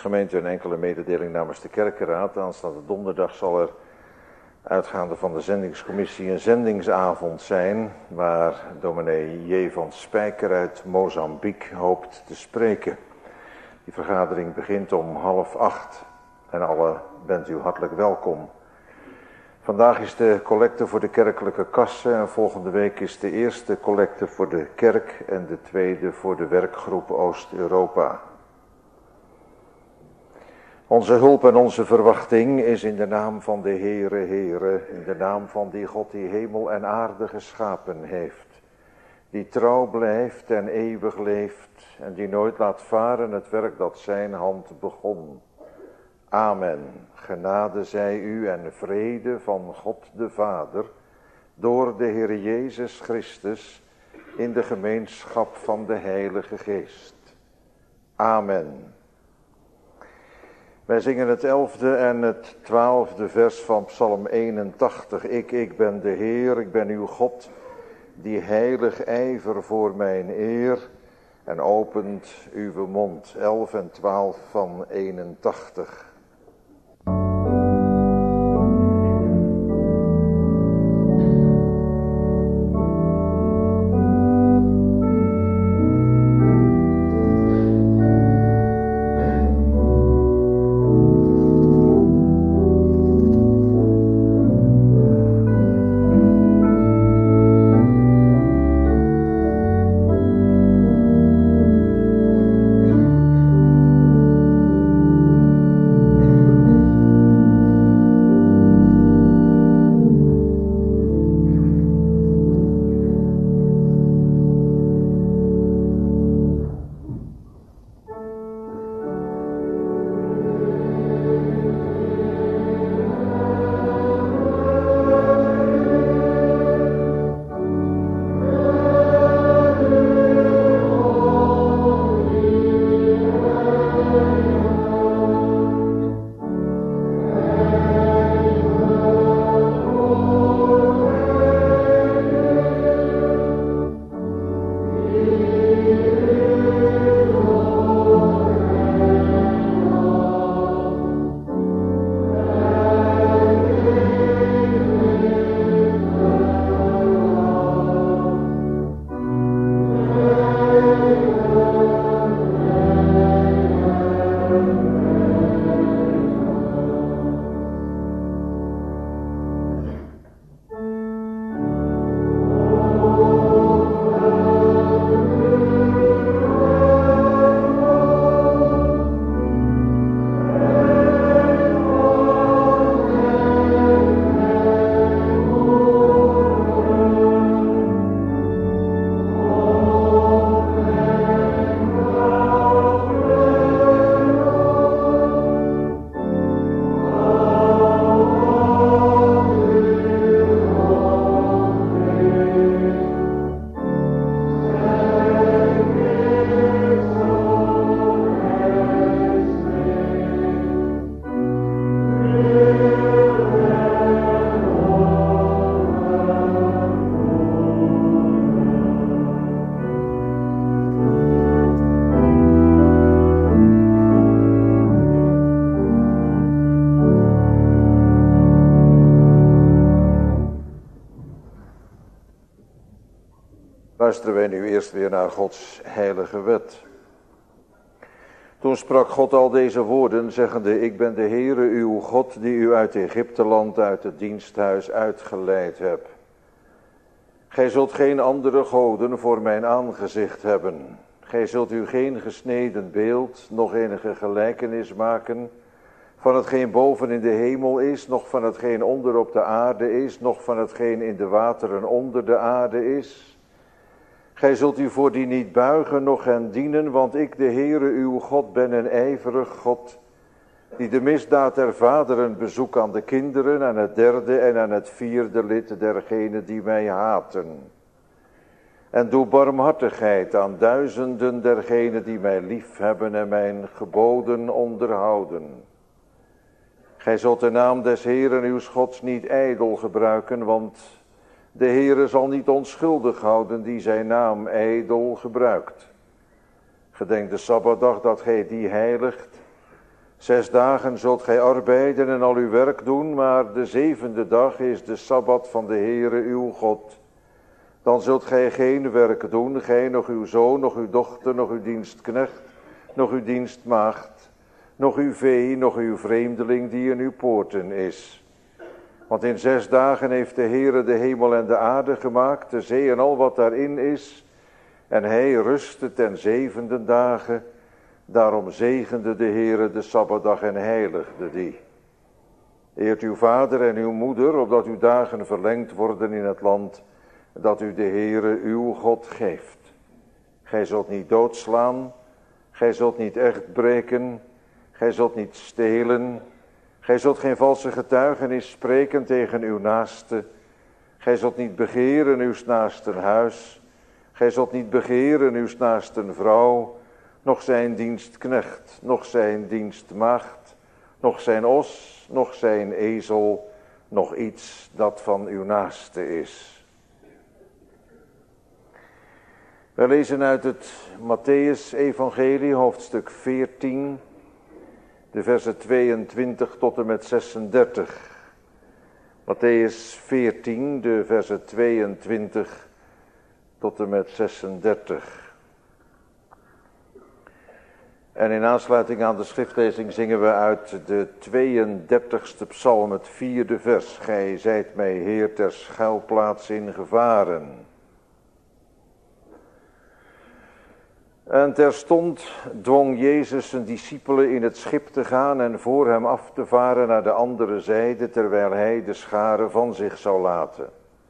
Gemeente, een enkele mededeling namens de kerkenraad. Aanstaande donderdag zal er, uitgaande van de zendingscommissie, een zendingsavond zijn, waar dominee J. van Spijker uit Mozambique hoopt te spreken. Die vergadering begint om 7:30 en alle bent u hartelijk welkom. Vandaag is de collecte voor de kerkelijke kassen en volgende week is de eerste collecte voor de kerk en de tweede voor de werkgroep Oost-Europa. Onze hulp en onze verwachting is in de naam van de Heere, in de naam van die God die hemel en aarde geschapen heeft, die trouw blijft en eeuwig leeft en die nooit laat varen het werk dat zijn hand begon. Amen. Genade zij u en vrede van God de Vader, door de Heer Jezus Christus, in de gemeenschap van de Heilige Geest. Amen. Wij zingen het 11e en het 12e vers van Psalm 81. Ik ben de Heer, ik ben uw God, die heilig ijver voor mijn eer en opent uw mond. 11 en 12 van 81. Luisteren wij nu eerst weer naar Gods heilige wet. Toen sprak God al deze woorden, zeggende: Ik ben de Heere uw God, die u uit Egypteland, uit het diensthuis uitgeleid heb. Gij zult geen andere goden voor mijn aangezicht hebben. Gij zult u geen gesneden beeld, nog enige gelijkenis maken van hetgeen boven in de hemel is, nog van hetgeen onder op de aarde is, nog van hetgeen in de wateren onder de aarde is. Gij zult u voor die niet buigen, noch hen dienen, want ik, de Heere uw God, ben een ijverig God, die de misdaad der vaderen bezoek aan de kinderen, aan het derde en aan het vierde lid dergenen die mij haten. En doe barmhartigheid aan duizenden dergenen die mij lief hebben en mijn geboden onderhouden. Gij zult de naam des Heeren uw Gods niet ijdel gebruiken, want de Heere zal niet onschuldig houden die zijn naam ijdel gebruikt. Gedenk de Sabbatdag dat gij die heiligt. 6 dagen zult gij arbeiden en al uw werk doen, maar de 7e dag is de Sabbat van de Heere uw God. Dan zult gij geen werk doen, gij, nog uw zoon, nog uw dochter, nog uw dienstknecht, nog uw dienstmaagd, nog uw vee, nog uw vreemdeling die in uw poorten is. Want in 6 dagen heeft de Heere de hemel en de aarde gemaakt, de zee en al wat daarin is. En hij rustte ten 7e dagen. Daarom zegende de Heere de Sabbatdag en heiligde die. Eert uw vader en uw moeder, opdat uw dagen verlengd worden in het land dat u de Heere uw God geeft. Gij zult niet doodslaan, gij zult niet echt breken, gij zult niet stelen, gij zult geen valse getuigenis spreken tegen uw naaste, gij zult niet begeren uw naasten huis, gij zult niet begeren uw naasten vrouw, nog zijn dienstknecht, nog zijn dienstmaagd, nog zijn os, nog zijn ezel, nog iets dat van uw naaste is. We lezen uit het Mattheüs-evangelie, hoofdstuk 14, de versen 22 tot en met 36. Mattheüs 14, de versen 22 tot en met 36. En in aansluiting aan de schriftlezing zingen we uit de 32e psalm, het 4e vers. Gij zijt mij, Heer, ter schuilplaats in gevaren. En terstond dwong Jezus zijn discipelen in het schip te gaan en voor hem af te varen naar de andere zijde, terwijl hij de scharen van zich zou laten.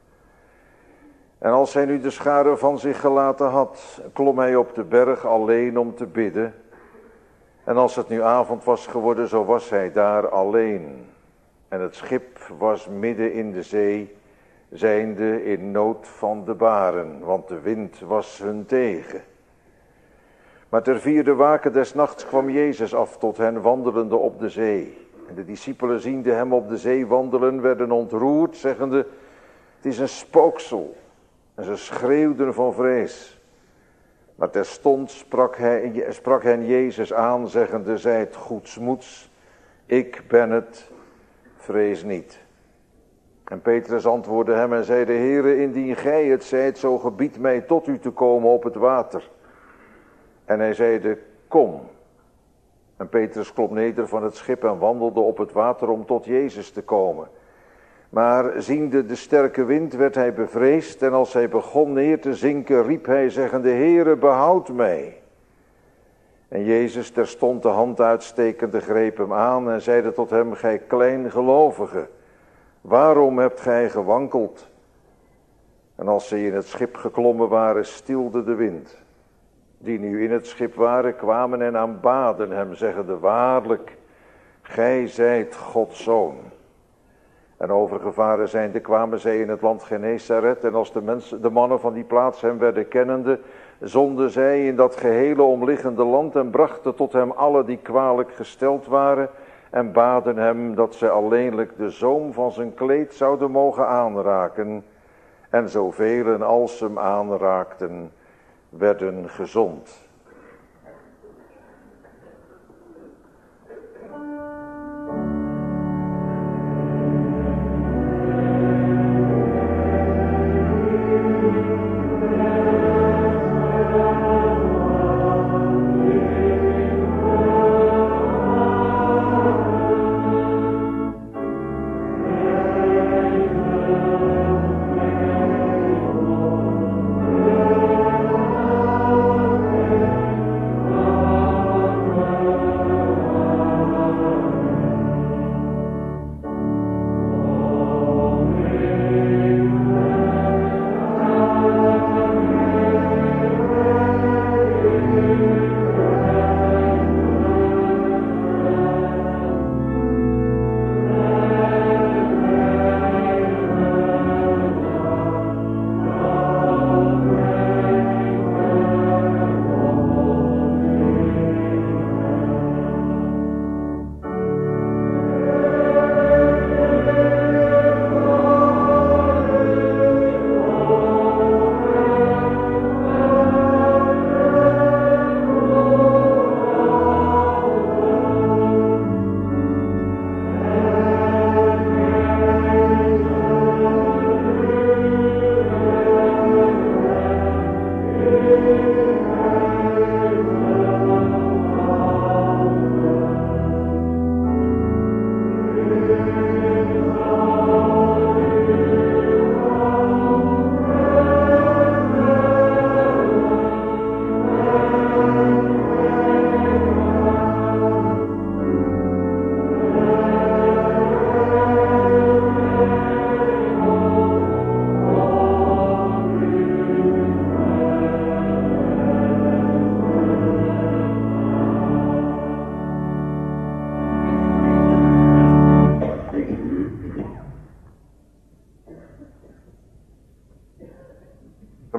En als hij nu de scharen van zich gelaten had, klom hij op de berg alleen om te bidden. En als het nu avond was geworden, zo was hij daar alleen. En het schip was midden in de zee, zijnde in nood van de baren, want de wind was hun tegen. Maar ter 4e wake des nachts kwam Jezus af tot hen wandelende op de zee. En de discipelen ziende hem op de zee wandelen, werden ontroerd, zeggende, het is een spooksel. En ze schreeuwden van vrees. Maar terstond sprak hen Jezus aan, zeggende, zijt goedsmoeds, ik ben het, vrees niet. En Petrus antwoordde hem en zeide, Heere, indien gij het zijt, zo gebied mij tot u te komen op het water. En hij zeide, kom. En Petrus klom neder van het schip en wandelde op het water om tot Jezus te komen. Maar ziende de sterke wind werd hij bevreesd en als hij begon neer te zinken, riep hij zeggende, Heere, behoud mij. En Jezus terstond de hand uitstekende greep hem aan en zeide tot hem, gij kleingelovige, waarom hebt gij gewankeld? En als zij in het schip geklommen waren, stilde de wind. Die nu in het schip waren, kwamen en aanbaden hem, zeggende, waarlijk, gij zijt Gods zoon. En overgevaren zijnde kwamen zij in het land Genesaret, en als de mannen van die plaats hem werden kennende, zonden zij in dat gehele omliggende land en brachten tot hem alle die kwalijk gesteld waren, en baden hem dat zij alleenlijk de zoom van zijn kleed zouden mogen aanraken, en zoveel als hem aanraakten, werden gezond.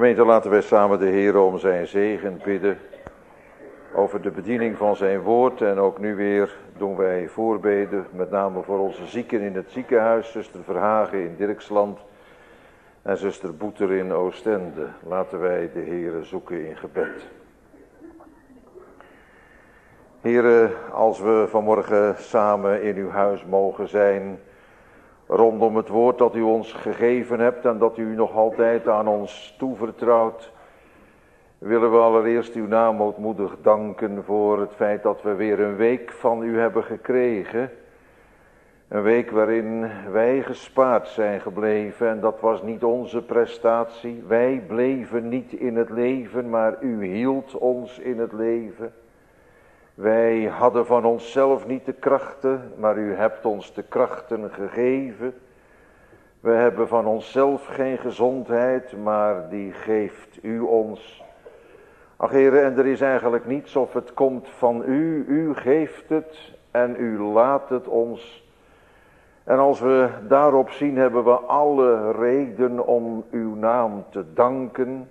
Gemeente, laten wij samen de Heer om zijn zegen bidden over de bediening van zijn woord. En ook nu weer doen wij voorbeden, met name voor onze zieken in het ziekenhuis, zuster Verhagen in Dirksland en zuster Boeter in Oostende. Laten wij de Heer zoeken in gebed. Heere, als we vanmorgen samen in uw huis mogen zijn, rondom het woord dat u ons gegeven hebt en dat u nog altijd aan ons toevertrouwt, willen we allereerst uw naam ootmoedig danken voor het feit dat we weer een week van u hebben gekregen. Een week waarin wij gespaard zijn gebleven en dat was niet onze prestatie. Wij bleven niet in het leven, maar u hield ons in het leven. Wij hadden van onszelf niet de krachten, maar u hebt ons de krachten gegeven. We hebben van onszelf geen gezondheid, maar die geeft u ons. Ach Heere, en er is eigenlijk niets of het komt van u. U geeft het en u laat het ons. En als we daarop zien, hebben we alle reden om uw naam te danken.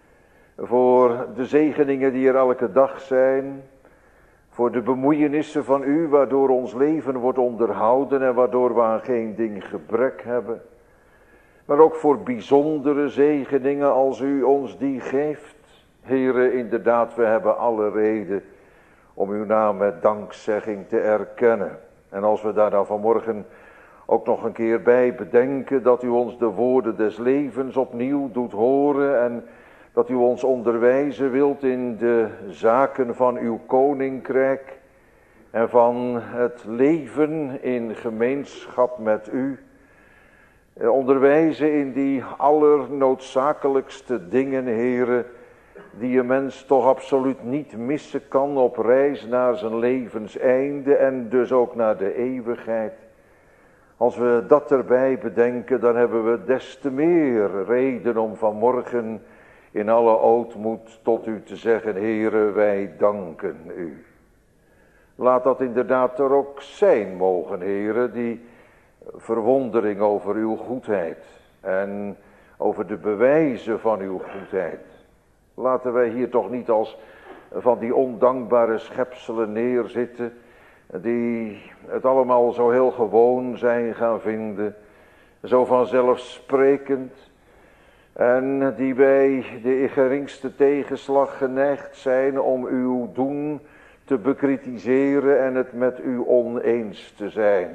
Voor de zegeningen die er elke dag zijn. Voor de bemoeienissen van u, waardoor ons leven wordt onderhouden en waardoor we aan geen ding gebrek hebben. Maar ook voor bijzondere zegeningen als u ons die geeft. Heere, inderdaad, we hebben alle reden om uw naam met dankzegging te erkennen. En als we daar dan vanmorgen ook nog een keer bij bedenken dat u ons de woorden des levens opnieuw doet horen en dat u ons onderwijzen wilt in de zaken van uw koninkrijk en van het leven in gemeenschap met u. Onderwijzen in die allernoodzakelijkste dingen, Heere, die een mens toch absoluut niet missen kan op reis naar zijn levenseinde en dus ook naar de eeuwigheid. Als we dat erbij bedenken, dan hebben we des te meer reden om vanmorgen in alle ootmoed tot u te zeggen, Heere, wij danken u. Laat dat inderdaad er ook zijn mogen, Heere, die verwondering over uw goedheid en over de bewijzen van uw goedheid. Laten wij hier toch niet als van die ondankbare schepselen neerzitten, die het allemaal zo heel gewoon zijn gaan vinden, zo vanzelfsprekend, en die bij de geringste tegenslag geneigd zijn om uw doen te bekritiseren en het met u oneens te zijn.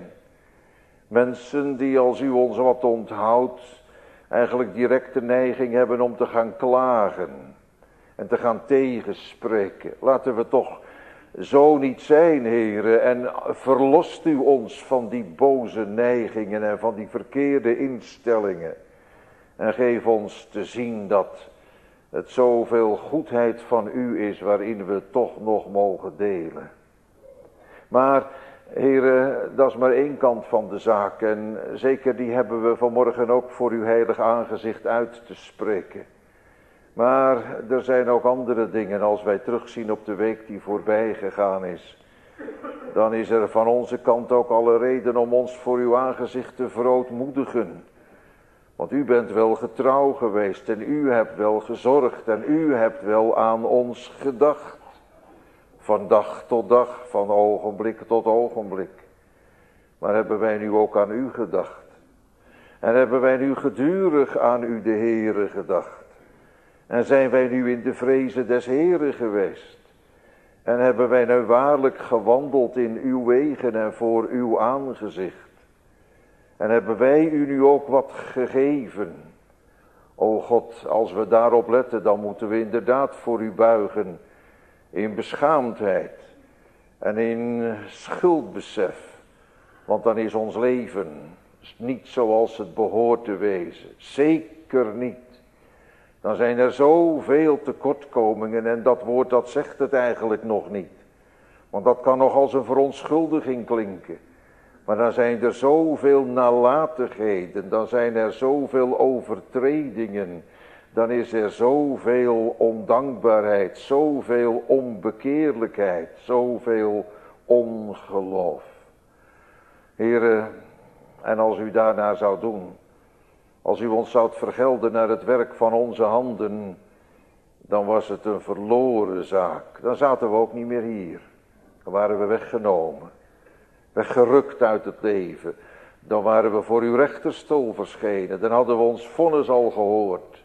Mensen die, als u ons wat onthoudt, eigenlijk direct de neiging hebben om te gaan klagen en te gaan tegenspreken. Laten we toch zo niet zijn, Heere, en verlost u ons van die boze neigingen en van die verkeerde instellingen. En geef ons te zien dat het zoveel goedheid van u is waarin we toch nog mogen delen. Maar, Heere, dat is maar één kant van de zaak en zeker die hebben we vanmorgen ook voor uw heilig aangezicht uit te spreken. Maar er zijn ook andere dingen. Als wij terugzien op de week die voorbij gegaan is, dan is er van onze kant ook alle reden om ons voor uw aangezicht te verootmoedigen. Want u bent wel getrouw geweest en u hebt wel gezorgd en u hebt wel aan ons gedacht. Van dag tot dag, van ogenblik tot ogenblik. Maar hebben wij nu ook aan u gedacht? En hebben wij nu gedurig aan u de Heere gedacht? En zijn wij nu in de vrezen des Heeren geweest? En hebben wij nu waarlijk gewandeld in uw wegen en voor uw aangezicht? En hebben wij u nu ook wat gegeven? O God, als we daarop letten, dan moeten we inderdaad voor u buigen in beschaamdheid en in schuldbesef. Want dan is ons leven niet zoals het behoort te wezen. Zeker niet. Dan zijn er zoveel tekortkomingen en dat woord dat zegt het eigenlijk nog niet. Want dat kan nog als een verontschuldiging klinken. Maar dan zijn er zoveel nalatigheden, dan zijn er zoveel overtredingen. Dan is er zoveel ondankbaarheid, zoveel onbekeerlijkheid, zoveel ongeloof. Heere, en als u daarnaar zou doen, Als u ons zoudt vergelden naar het werk van onze handen, dan was het een verloren zaak. Dan zaten we ook niet meer hier. Dan waren we weggenomen, weggerukt uit het leven. Dan waren we voor uw rechterstoel verschenen. Dan hadden we ons vonnis al gehoord.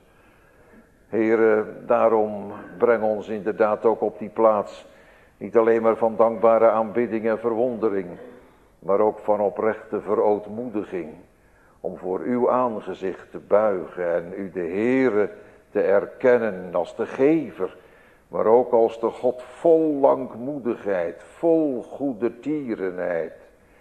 Heere, daarom breng ons inderdaad ook op die plaats. Niet alleen maar van dankbare aanbidding en verwondering, maar ook van oprechte verootmoediging. Om voor uw aangezicht te buigen en u de Heere te erkennen als de gever. Maar ook als de God vol langmoedigheid, vol goedertierenheid.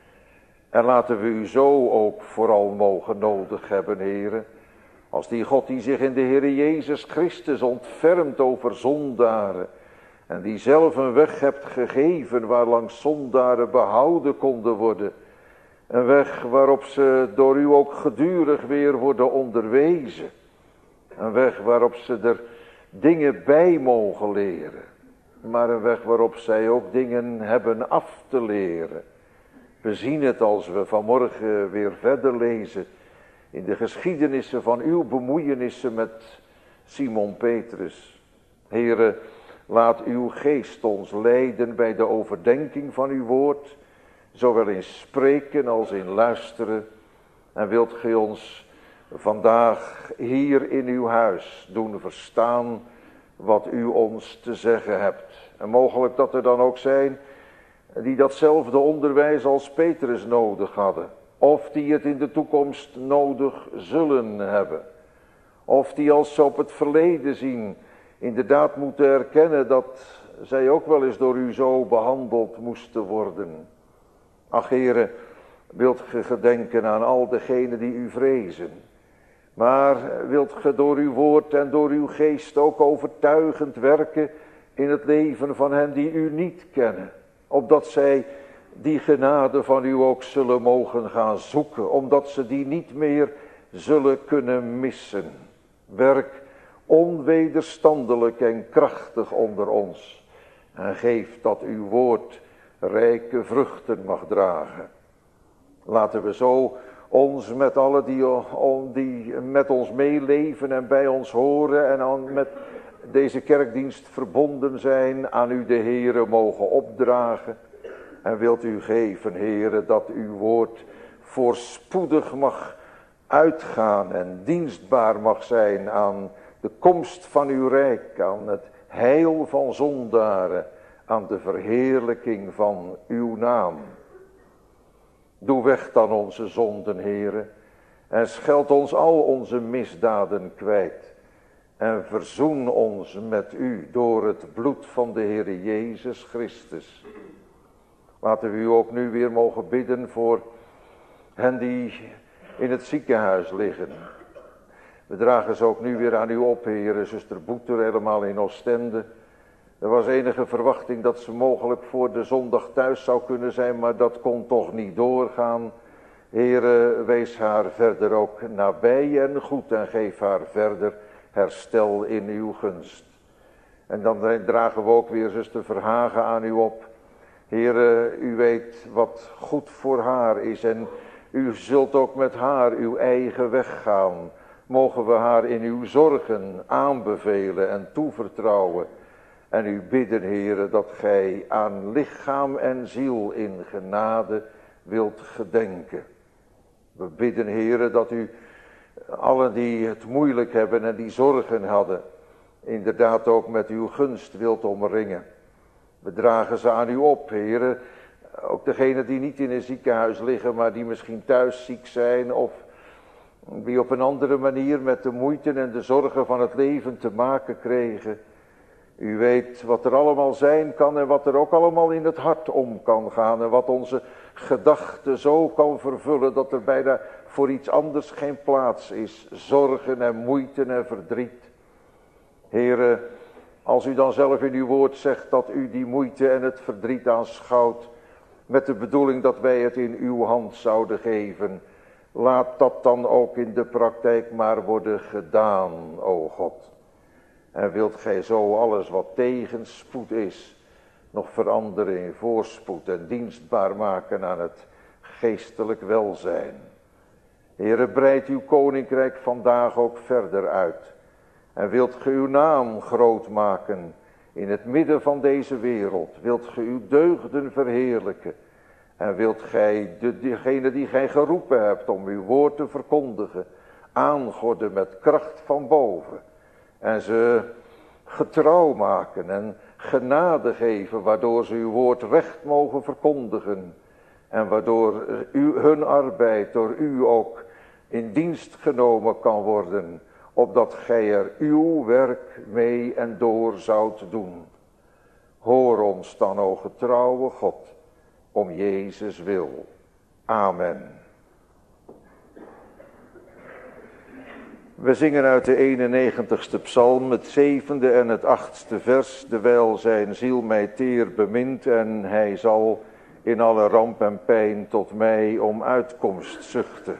En laten we u zo ook vooral mogen nodig hebben, Heere. Als die God die zich in de Heere Jezus Christus ontfermt over zondaren. En die zelf een weg hebt gegeven waarlangs zondaren behouden konden worden. Een weg waarop ze door u ook gedurig weer worden onderwezen. Een weg waarop ze er dingen bij mogen leren. Maar een weg waarop zij ook dingen hebben af te leren. We zien het als we vanmorgen weer verder lezen in de geschiedenissen van uw bemoeienissen met Simon Petrus. Heere, laat uw geest ons leiden bij de overdenking van uw woord, zowel in spreken als in luisteren. En wilt gij ons vandaag hier in uw huis doen verstaan wat u ons te zeggen hebt. En mogelijk dat er dan ook zijn die datzelfde onderwijs als Petrus nodig hadden. Of die het in de toekomst nodig zullen hebben. Of die als ze op het verleden zien inderdaad moeten erkennen dat zij ook wel eens door u zo behandeld moesten worden. Ach Heere, wilt ge gedenken aan al degenen die u vrezen. Maar wilt ge door uw woord en door uw geest ook overtuigend werken in het leven van hen die u niet kennen. Opdat zij die genade van u ook zullen mogen gaan zoeken. Omdat ze die niet meer zullen kunnen missen. Werk onwederstandelijk en krachtig onder ons. En geef dat uw woord rijke vruchten mag dragen. Laten we zo ons met allen die met ons meeleven en bij ons horen en met deze kerkdienst verbonden zijn, aan u de Heere mogen opdragen. En wilt u geven, Heere, dat uw woord voorspoedig mag uitgaan en dienstbaar mag zijn aan de komst van uw rijk, aan het heil van zondaren, aan de verheerlijking van uw naam. Doe weg dan onze zonden, Heere, en scheld ons al onze misdaden kwijt. En verzoen ons met u door het bloed van de Heere Jezus Christus. Laten we u ook nu weer mogen bidden voor hen die in het ziekenhuis liggen. We dragen ze ook nu weer aan u op, Heere, zuster Boeter, helemaal in Oostende. Er was enige verwachting dat ze mogelijk voor de zondag thuis zou kunnen zijn, maar dat kon toch niet doorgaan. Heere, wees haar verder ook nabij en goed en geef haar verder herstel in uw gunst. En dan dragen we ook weer zuster Verhagen aan u op. Heere, u weet wat goed voor haar is en u zult ook met haar uw eigen weg gaan. Mogen we haar in uw zorgen aanbevelen en toevertrouwen. En u bidden, Heere, dat gij aan lichaam en ziel in genade wilt gedenken. We bidden, Heere, dat u allen die het moeilijk hebben en die zorgen hadden, inderdaad ook met uw gunst wilt omringen. We dragen ze aan u op, Heere. Ook degenen die niet in een ziekenhuis liggen, maar die misschien thuis ziek zijn, of die op een andere manier met de moeite en de zorgen van het leven te maken kregen. U weet wat er allemaal zijn kan en wat er ook allemaal in het hart om kan gaan. En wat onze gedachten zo kan vervullen dat er bijna voor iets anders geen plaats is. Zorgen en moeite en verdriet. Heere, als u dan zelf in uw woord zegt dat u die moeite en het verdriet aanschouwt, met de bedoeling dat wij het in uw hand zouden geven, laat dat dan ook in de praktijk maar worden gedaan, o God. En wilt gij zo alles wat tegenspoed is, nog veranderen in voorspoed en dienstbaar maken aan het geestelijk welzijn. Heere, breid uw koninkrijk vandaag ook verder uit. En wilt ge uw naam groot maken in het midden van deze wereld. Wilt ge uw deugden verheerlijken. En wilt gij degene die gij geroepen hebt om uw woord te verkondigen, aangorden met kracht van boven. En ze getrouw maken en genade geven, waardoor ze uw woord recht mogen verkondigen. En waardoor hun arbeid door u ook in dienst genomen kan worden, opdat gij er uw werk mee en door zoudt doen. Hoor ons dan, o getrouwe God, om Jezus wil. Amen. We zingen uit de 91ste psalm, het 7e en het 8e vers. Dewijl zijn ziel mij teer bemint en hij zal in alle ramp en pijn tot mij om uitkomst zuchten.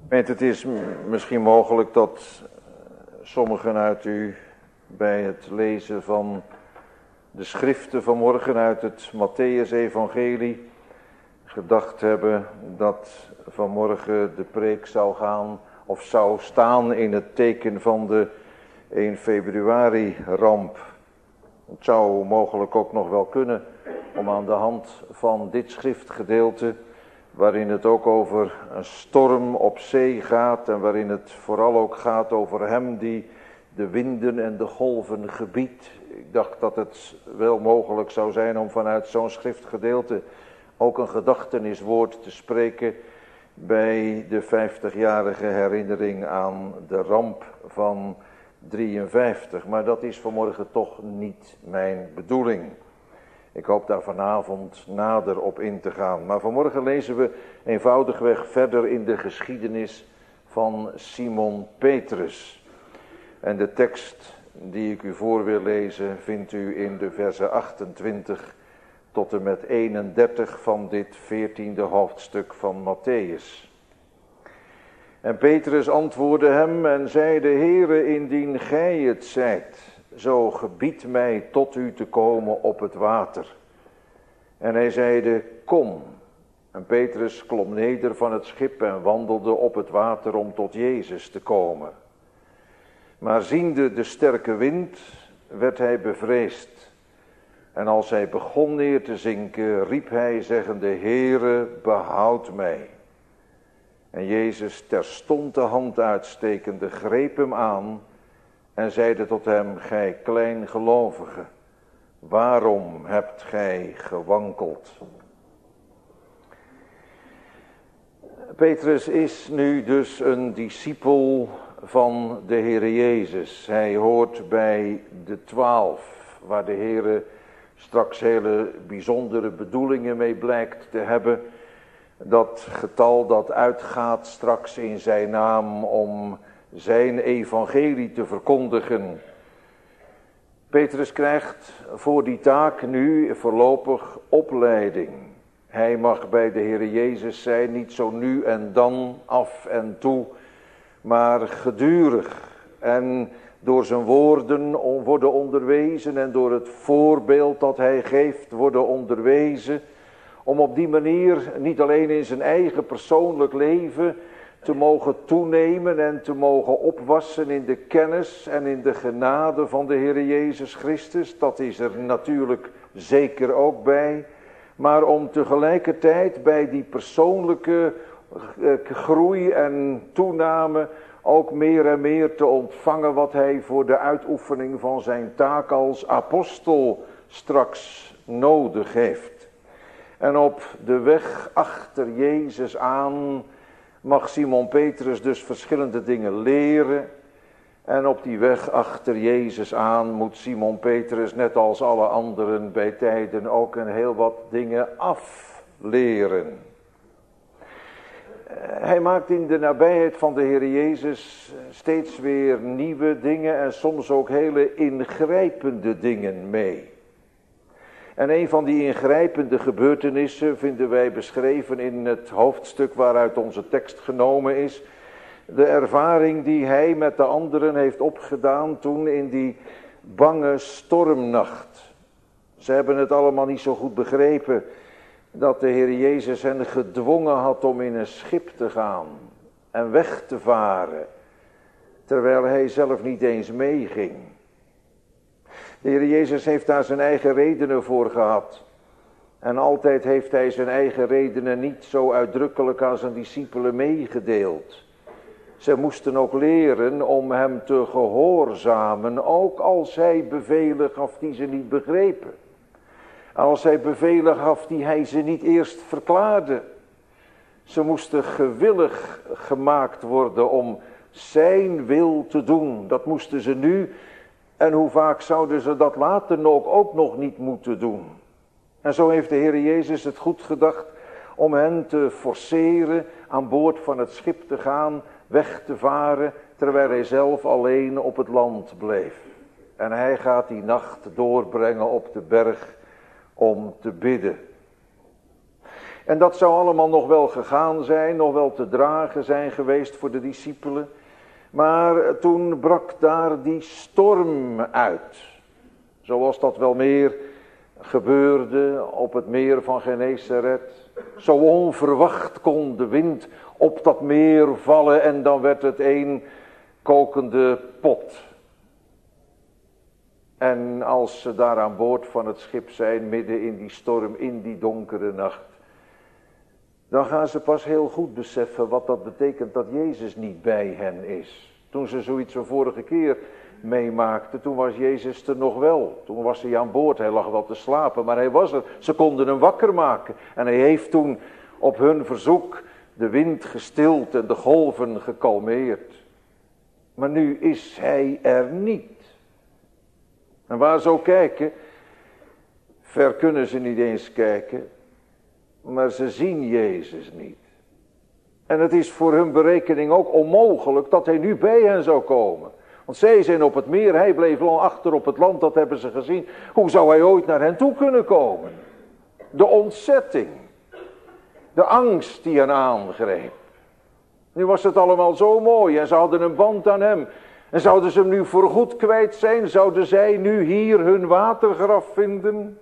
Het is misschien mogelijk dat sommigen uit u bij het lezen van de schriften vanmorgen uit het Mattheüs-evangelie gedacht hebben dat vanmorgen de preek zou gaan of zou staan in het teken van de 1 februari ramp. Het zou mogelijk ook nog wel kunnen om aan de hand van dit schriftgedeelte, waarin het ook over een storm op zee gaat en waarin het vooral ook gaat over hem die de winden en de golven gebiedt. Ik dacht dat het wel mogelijk zou zijn om vanuit zo'n schriftgedeelte ook een gedachteniswoord te spreken bij de 50-jarige herinnering aan de ramp van 53. Maar dat is vanmorgen toch niet mijn bedoeling. Ik hoop daar vanavond nader op in te gaan. Maar vanmorgen lezen we eenvoudigweg verder in de geschiedenis van Simon Petrus. En de tekst die ik u voor wil lezen vindt u in de versen 28 tot en met 31 van dit 14e hoofdstuk van Mattheüs. En Petrus antwoordde hem en zeide: Heere, indien gij het zijt, zo gebied mij tot u te komen op het water. En hij zeide: Kom. En Petrus klom neder van het schip en wandelde op het water om tot Jezus te komen. Maar ziende de sterke wind, werd hij bevreesd. En als hij begon neer te zinken, riep hij zeggende: Heere, behoud mij. En Jezus terstond de hand uitstekende, greep hem aan en zeide tot hem: Gij kleingelovige, waarom hebt gij gewankeld? Petrus is nu dus een discipel van de Heere Jezus. Hij hoort bij de 12, waar de Heere straks hele bijzondere bedoelingen mee blijkt te hebben. Dat getal dat uitgaat straks in zijn naam om zijn evangelie te verkondigen. Petrus krijgt voor die taak nu voorlopig opleiding. Hij mag bij de Heere Jezus zijn, niet zo nu en dan, af en toe, maar gedurig. En door zijn woorden worden onderwezen en door het voorbeeld dat hij geeft worden onderwezen. Om op die manier niet alleen in zijn eigen persoonlijk leven te mogen toenemen en te mogen opwassen in de kennis en in de genade van de Heere Jezus Christus. Dat is er natuurlijk zeker ook bij. Maar om tegelijkertijd bij die persoonlijke groei en toename ook meer en meer te ontvangen wat hij voor de uitoefening van zijn taak als apostel straks nodig heeft. En op de weg achter Jezus aan mag Simon Petrus dus verschillende dingen leren. En op die weg achter Jezus aan moet Simon Petrus, net als alle anderen bij tijden, ook een heel wat dingen afleren. Hij maakt in de nabijheid van de Heer Jezus steeds weer nieuwe dingen en soms ook hele ingrijpende dingen mee. En een van die ingrijpende gebeurtenissen vinden wij beschreven in het hoofdstuk waaruit onze tekst genomen is. De ervaring die hij met de anderen heeft opgedaan toen in die bange stormnacht. Ze hebben het allemaal niet zo goed begrepen dat de Heer Jezus hen gedwongen had om in een schip te gaan en weg te varen, terwijl hij zelf niet eens meeging. De Heer Jezus heeft daar zijn eigen redenen voor gehad. En altijd heeft hij zijn eigen redenen niet zo uitdrukkelijk aan zijn discipelen meegedeeld. Ze moesten ook leren om hem te gehoorzamen, ook als hij bevelen gaf die ze niet begrepen. Als hij bevelen gaf die hij ze niet eerst verklaarde. Ze moesten gewillig gemaakt worden om zijn wil te doen. Dat moesten ze nu. En hoe vaak zouden ze dat later ook nog niet moeten doen. En zo heeft de Heer Jezus het goed gedacht om hen te forceren aan boord van het schip te gaan, weg te varen, terwijl hij zelf alleen op het land bleef. En hij gaat die nacht doorbrengen op de berg om te bidden. En dat zou allemaal nog wel gegaan zijn, nog wel te dragen zijn geweest voor de discipelen. Maar toen brak daar die storm uit. Zoals dat wel meer gebeurde op het meer van Genesaret. Zo onverwacht kon de wind op dat meer vallen en dan werd het een kokende pot. En als ze daar aan boord van het schip zijn, midden in die storm, in die donkere nacht, dan gaan ze pas heel goed beseffen wat dat betekent dat Jezus niet bij hen is. Toen ze zoiets de vorige keer meemaakten, toen was Jezus er nog wel. Toen was hij aan boord, hij lag wel te slapen, maar hij was er. Ze konden hem wakker maken. En hij heeft toen op hun verzoek de wind gestild en de golven gekalmeerd. Maar nu is hij er niet. En waar ze ook kijken, ver kunnen ze niet eens kijken, maar ze zien Jezus niet. En het is voor hun berekening ook onmogelijk dat hij nu bij hen zou komen. Want zij zijn op het meer, hij bleef lang achter op het land, dat hebben ze gezien. Hoe zou hij ooit naar hen toe kunnen komen? De ontzetting, de angst die hen aangreep. Nu was het allemaal zo mooi en ze hadden een band aan hem. En zouden ze hem nu voorgoed kwijt zijn? Zouden zij nu hier hun watergraf vinden?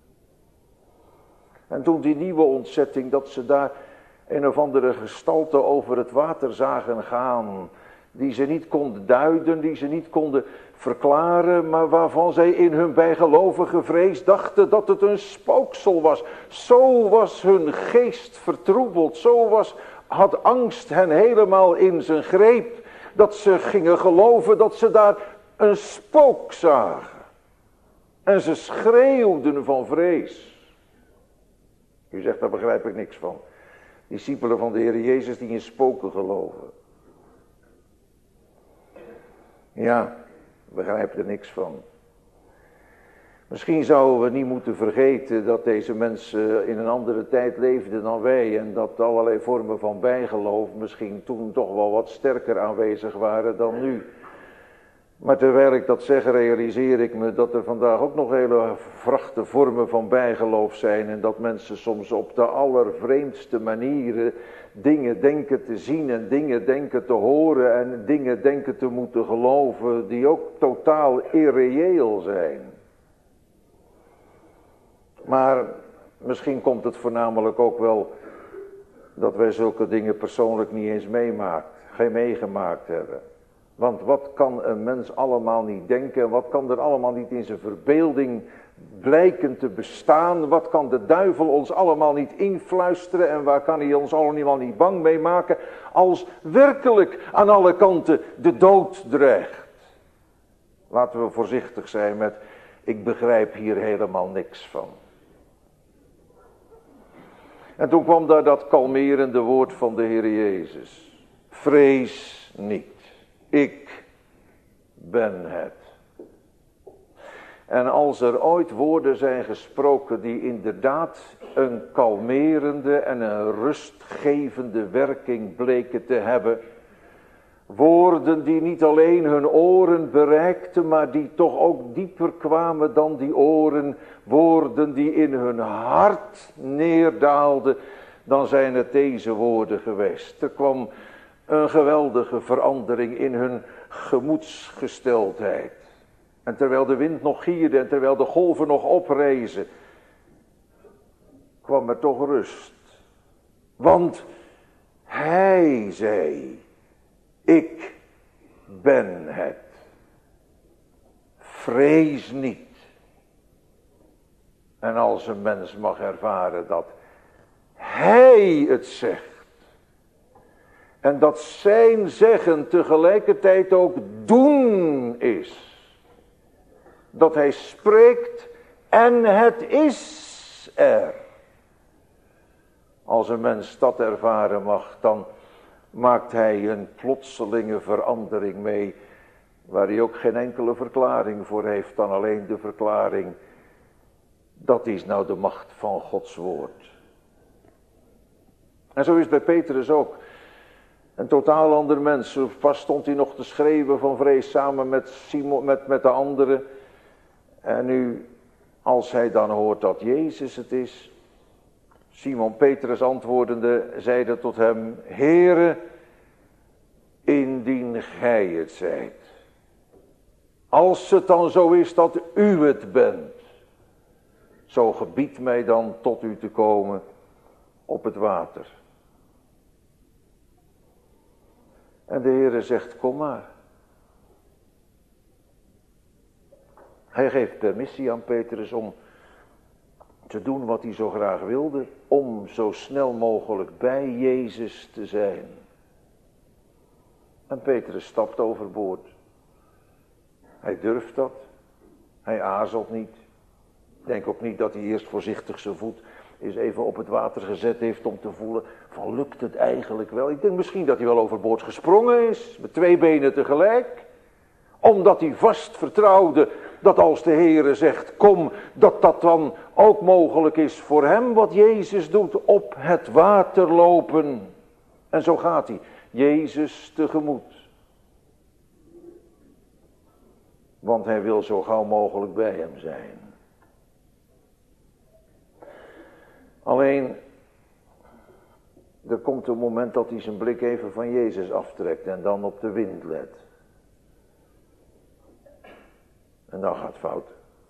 En toen die nieuwe ontzetting, dat ze daar een of andere gestalte over het water zagen gaan, die ze niet konden duiden, die ze niet konden verklaren, maar waarvan zij in hun bijgelovige vrees dachten dat het een spooksel was. Zo was hun geest vertroebeld, had angst hen helemaal in zijn greep, dat ze gingen geloven dat ze daar een spook zagen. En ze schreeuwden van vrees. U zegt, daar begrijp ik niks van. Discipelen van de Heer Jezus die in spoken geloven. Ja, begrijp er niks van. Misschien zouden we niet moeten vergeten dat deze mensen in een andere tijd leefden dan wij. En dat allerlei vormen van bijgeloof misschien toen toch wel wat sterker aanwezig waren dan nu. Maar terwijl ik dat zeg, realiseer ik me dat er vandaag ook nog hele vrachte vormen van bijgeloof zijn. En dat mensen soms op de allervreemdste manieren dingen denken te zien en dingen denken te horen en dingen denken te moeten geloven die ook totaal irreëel zijn. Maar misschien komt het voornamelijk ook wel dat wij zulke dingen persoonlijk niet eens meegemaakt hebben. Want wat kan een mens allemaal niet denken en wat kan er allemaal niet in zijn verbeelding blijken te bestaan? Wat kan de duivel ons allemaal niet influisteren en waar kan hij ons allemaal niet bang mee maken als werkelijk aan alle kanten de dood dreigt? Laten we voorzichtig zijn met, ik begrijp hier helemaal niks van. En toen kwam daar dat kalmerende woord van de Heer Jezus. Vrees niet. Ik ben het. En als er ooit woorden zijn gesproken die inderdaad een kalmerende en een rustgevende werking bleken te hebben. Woorden die niet alleen hun oren bereikten, maar die toch ook dieper kwamen dan die oren. Woorden die in hun hart neerdaalden, dan zijn het deze woorden geweest. Er kwam een geweldige verandering in hun gemoedsgesteldheid. En terwijl de wind nog gierde en terwijl de golven nog oprezen, kwam er toch rust. Want hij zei, ik ben het. Vrees niet. En als een mens mag ervaren dat hij het zegt. En dat zijn zeggen tegelijkertijd ook doen is. Dat hij spreekt en het is er. Als een mens dat ervaren mag, dan maakt hij een plotselinge verandering mee, waar hij ook geen enkele verklaring voor heeft dan alleen de verklaring, dat is nou de macht van Gods woord. En zo is het bij Petrus ook. Een totaal ander mens. Pas stond hij nog te schreeuwen van vrees samen met Simon, met de anderen. En nu, als hij dan hoort dat Jezus het is, Simon Petrus antwoordende zeide tot hem: Heere, indien gij het zijt, als het dan zo is dat u het bent, zo gebied mij dan tot u te komen op het water. En de Heere zegt: kom maar. Hij geeft permissie aan Petrus om te doen wat hij zo graag wilde, om zo snel mogelijk bij Jezus te zijn. En Petrus stapt overboord. Hij durft dat. Hij aarzelt niet. Ik denk ook niet dat hij eerst voorzichtig zijn voet eens even op het water gezet heeft om te voelen van lukt het eigenlijk wel. Ik denk misschien dat hij wel overboord gesprongen is, met 2 benen tegelijk. Omdat hij vast vertrouwde dat als de Heere zegt kom, dat dat dan ook mogelijk is voor hem wat Jezus doet, op het water lopen. En zo gaat hij Jezus tegemoet. Want hij wil zo gauw mogelijk bij hem zijn. Alleen, er komt een moment dat hij zijn blik even van Jezus aftrekt en dan op de wind let. En dan gaat het fout.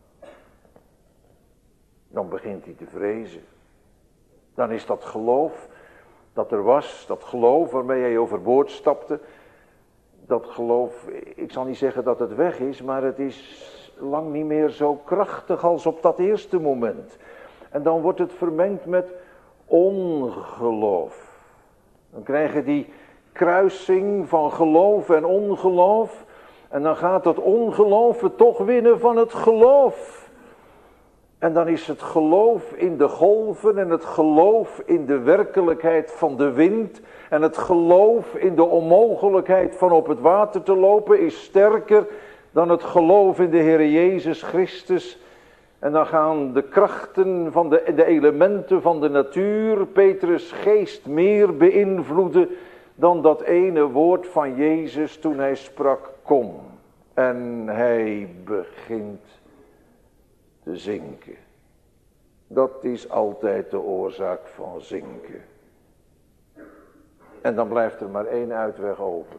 Dan begint hij te vrezen. Dan is dat geloof dat er was, dat geloof waarmee hij overboord stapte, dat geloof, ik zal niet zeggen dat het weg is, maar het is lang niet meer zo krachtig als op dat eerste moment. En dan wordt het vermengd met ongeloof. Dan krijg je die kruising van geloof en ongeloof. En dan gaat het ongeloof het toch winnen van het geloof. En dan is het geloof in de golven en het geloof in de werkelijkheid van de wind en het geloof in de onmogelijkheid van op het water te lopen is sterker dan het geloof in de Heer Jezus Christus. En dan gaan de krachten van de elementen van de natuur Petrus' geest meer beïnvloeden dan dat ene woord van Jezus toen hij sprak kom. En hij begint te zinken. Dat is altijd de oorzaak van zinken. En dan blijft er maar 1 uitweg over.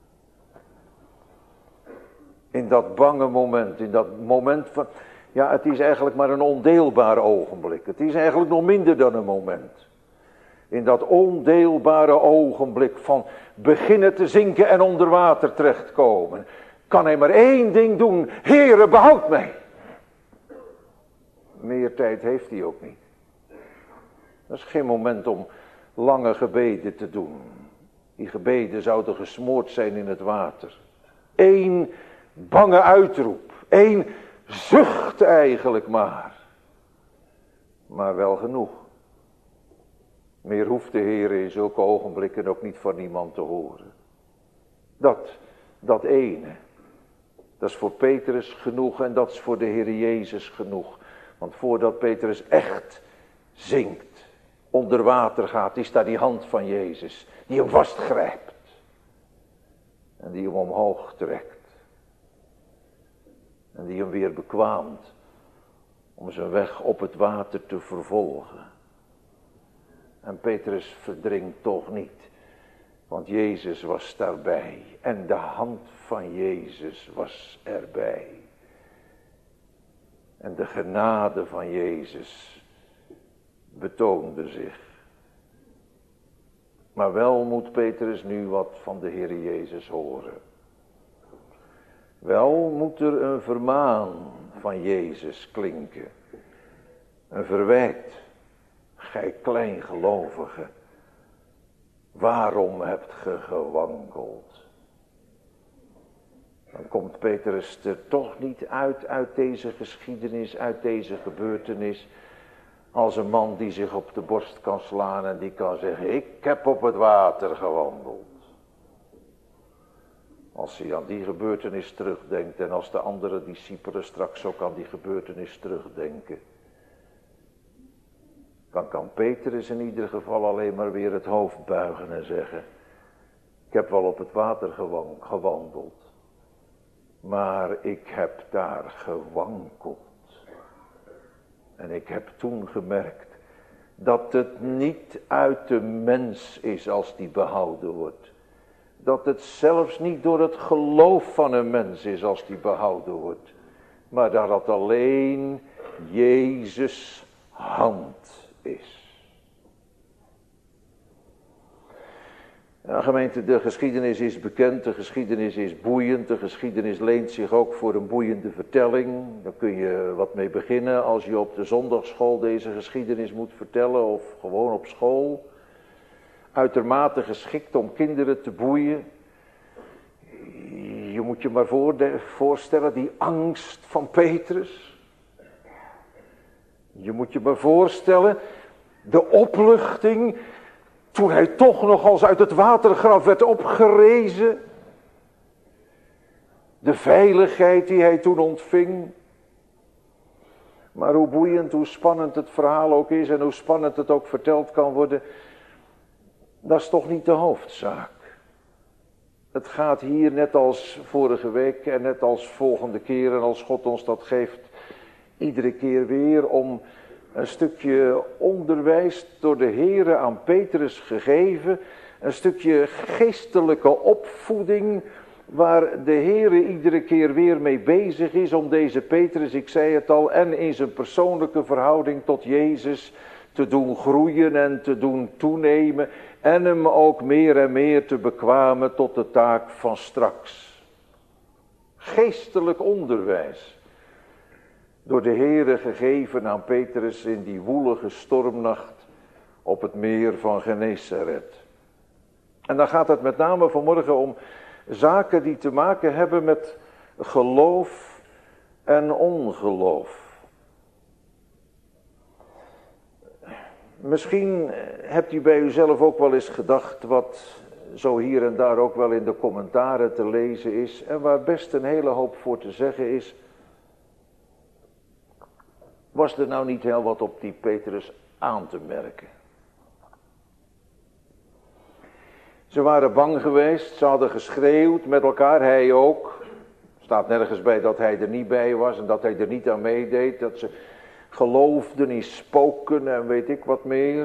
In dat bange moment, in dat moment van... Ja, het is eigenlijk maar een ondeelbaar ogenblik. Het is eigenlijk nog minder dan een moment. In dat ondeelbare ogenblik van beginnen te zinken en onder water terechtkomen, kan hij maar 1 ding doen. Heere, behoud mij. Meer tijd heeft hij ook niet. Dat is geen moment om lange gebeden te doen. Die gebeden zouden gesmoord zijn in het water. 1 bange uitroep. 1 zucht eigenlijk maar. Maar wel genoeg. Meer hoeft de Heer in zulke ogenblikken ook niet van niemand te horen. Dat ene. Dat is voor Petrus genoeg en dat is voor de Heer Jezus genoeg. Want voordat Petrus echt zinkt, onder water gaat, is daar die hand van Jezus. Die hem vastgrijpt. En die hem omhoog trekt. En die hem weer bekwaamt om zijn weg op het water te vervolgen. En Petrus verdrinkt toch niet. Want Jezus was daarbij. En de hand van Jezus was erbij. En de genade van Jezus betoonde zich. Maar wel moet Petrus nu wat van de Heer Jezus horen. Wel moet er een vermaan van Jezus klinken. Een verwijt. Gij kleingelovige. Waarom hebt ge gewankeld? Dan komt Petrus er toch niet uit deze geschiedenis, uit deze gebeurtenis, als een man die zich op de borst kan slaan en die kan zeggen, ik heb op het water gewandeld. Als hij aan die gebeurtenis terugdenkt en als de andere discipelen straks ook aan die gebeurtenis terugdenken, dan kan Petrus in ieder geval alleen maar weer het hoofd buigen en zeggen, ik heb wel op het water gewandeld, maar ik heb daar gewankeld. En ik heb toen gemerkt Dat het niet uit de mens is als die behouden wordt. Dat het zelfs niet door het geloof van een mens is als die behouden wordt. Maar dat het alleen Jezus' hand is. Ja, gemeente, de geschiedenis is bekend, de geschiedenis is boeiend, de geschiedenis leent zich ook voor een boeiende vertelling. Daar kun je wat mee beginnen als je op de zondagschool deze geschiedenis moet vertellen of gewoon op school. Uitermate geschikt om kinderen te boeien. Je moet je maar voorstellen, die angst van Petrus. Je moet je maar voorstellen, de opluchting toen hij toch nog als uit het watergraf werd opgerezen. De veiligheid die hij toen ontving. Maar hoe boeiend, hoe spannend het verhaal ook is en hoe spannend het ook verteld kan worden, dat is toch niet de hoofdzaak. Het gaat hier net als vorige week en net als volgende keer en als God ons dat geeft, iedere keer weer om een stukje onderwijs door de Heere aan Petrus gegeven. Een stukje geestelijke opvoeding waar de Heere iedere keer weer mee bezig is om deze Petrus, ik zei het al, en in zijn persoonlijke verhouding tot Jezus te doen groeien en te doen toenemen. En hem ook meer en meer te bekwamen tot de taak van straks. Geestelijk onderwijs. Door de Heere gegeven aan Petrus in die woelige stormnacht op het meer van Genesaret. En dan gaat het met name vanmorgen om zaken die te maken hebben met geloof en ongeloof. Misschien hebt u bij uzelf ook wel eens gedacht wat zo hier en daar ook wel in de commentaren te lezen is en waar best een hele hoop voor te zeggen is. Was er nou niet heel wat op die Petrus aan te merken? Ze waren bang geweest, ze hadden geschreeuwd met elkaar, hij ook. Er staat nergens bij dat hij er niet bij was en dat hij er niet aan meedeed. Dat ze geloofden in spoken en weet ik wat meer.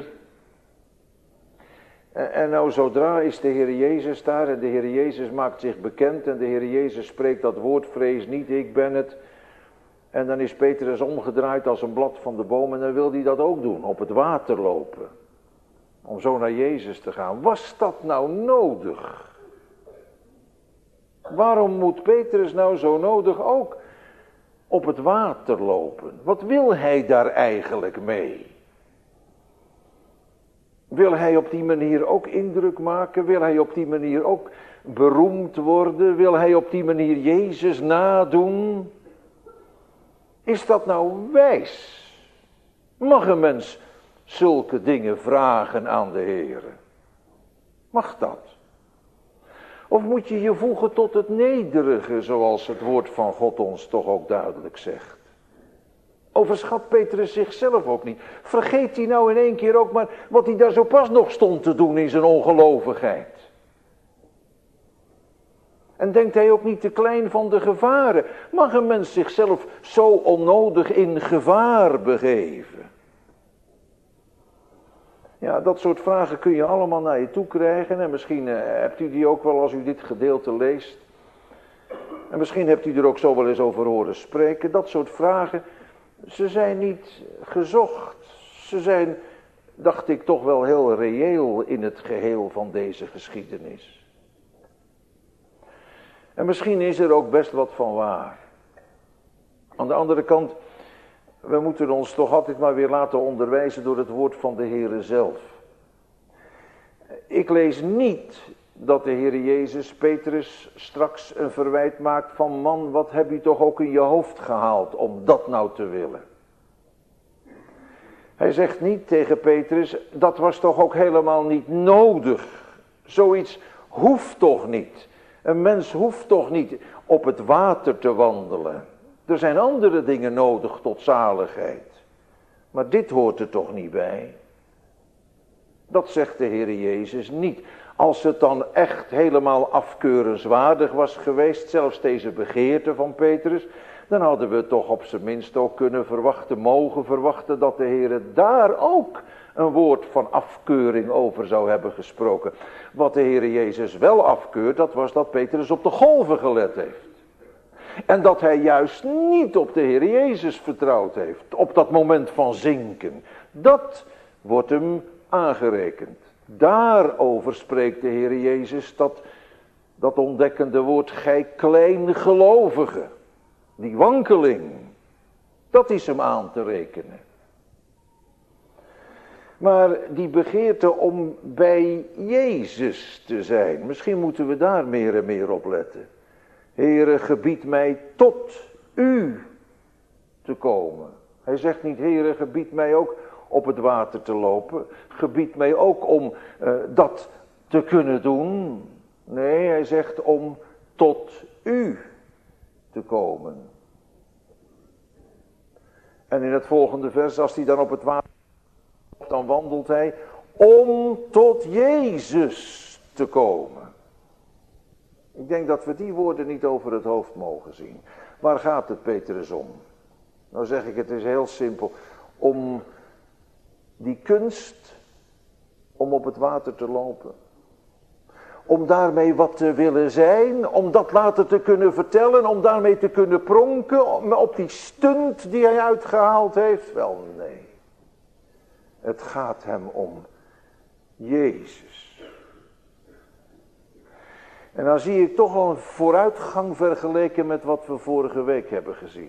En nou zodra is de Heer Jezus daar en de Heer Jezus maakt zich bekend en de Heer Jezus spreekt dat woord, vrees niet, ik ben het. En dan is Petrus omgedraaid als een blad van de boom en dan wil hij dat ook doen, op het water lopen. Om zo naar Jezus te gaan. Was dat nou nodig? Waarom moet Petrus nou zo nodig ook op het water lopen? Wat wil hij daar eigenlijk mee? Wil hij op die manier ook indruk maken? Wil hij op die manier ook beroemd worden? Wil hij op die manier Jezus nadoen? Is dat nou wijs? Mag een mens zulke dingen vragen aan de Heere? Mag dat? Of moet je je voegen tot het nederige, zoals het woord van God ons toch ook duidelijk zegt? Overschat Petrus zichzelf ook niet. Vergeet hij nou in één keer ook maar wat hij daar zo pas nog stond te doen in zijn ongelovigheid? En denkt hij ook niet te klein van de gevaren? Mag een mens zichzelf zo onnodig in gevaar begeven? Ja, dat soort vragen kun je allemaal naar je toe krijgen. En misschien hebt u die ook wel als u dit gedeelte leest. En misschien hebt u er ook zo wel eens over horen spreken. Dat soort vragen, ze zijn niet gezocht. Ze zijn, dacht ik, toch wel heel reëel in het geheel van deze geschiedenis. En misschien is er ook best wat van waar. Aan de andere kant, we moeten ons toch altijd maar weer laten onderwijzen door het woord van de Heere zelf. Ik lees niet dat de Heere Jezus Petrus straks een verwijt maakt van: man, wat heb je toch ook in je hoofd gehaald om dat nou te willen. Hij zegt niet tegen Petrus: dat was toch ook helemaal niet nodig. Zoiets hoeft toch niet. Een mens hoeft toch niet op het water te wandelen. Er zijn andere dingen nodig tot zaligheid. Maar dit hoort er toch niet bij? Dat zegt de Heer Jezus niet. Als het dan echt helemaal afkeurenswaardig was geweest, zelfs deze begeerte van Petrus, Dan hadden we toch op zijn minst ook kunnen verwachten, mogen verwachten, dat de Heer daar ook een woord van afkeuring over zou hebben gesproken. Wat de Heer Jezus wel afkeurt, dat was dat Petrus op de golven gelet heeft. En dat hij juist niet op de Heer Jezus vertrouwd heeft, op dat moment van zinken. Dat wordt hem aangerekend. Daarover spreekt de Heer Jezus dat ontdekkende woord, gij kleingelovige. Die wankeling, dat is hem aan te rekenen. Maar die begeerte om bij Jezus te zijn, misschien moeten we daar meer en meer op letten. Heere, gebied mij tot u te komen. Hij zegt niet, Heere, gebied mij ook op het water te lopen. Gebied mij ook om dat te kunnen doen. Nee, hij zegt om tot u te komen. En in het volgende vers, als hij dan op het water loopt, dan wandelt hij om tot Jezus te komen. Ik denk dat we die woorden niet over het hoofd mogen zien. Waar gaat het Petrus om? Nou zeg ik, het is heel simpel. Om die kunst om op het water te lopen. Om daarmee wat te willen zijn. Om dat later te kunnen vertellen. Om daarmee te kunnen pronken. Op die stunt die hij uitgehaald heeft. Wel nee. Het gaat hem om Jezus. En dan zie ik toch wel een vooruitgang vergeleken met wat we vorige week hebben gezien.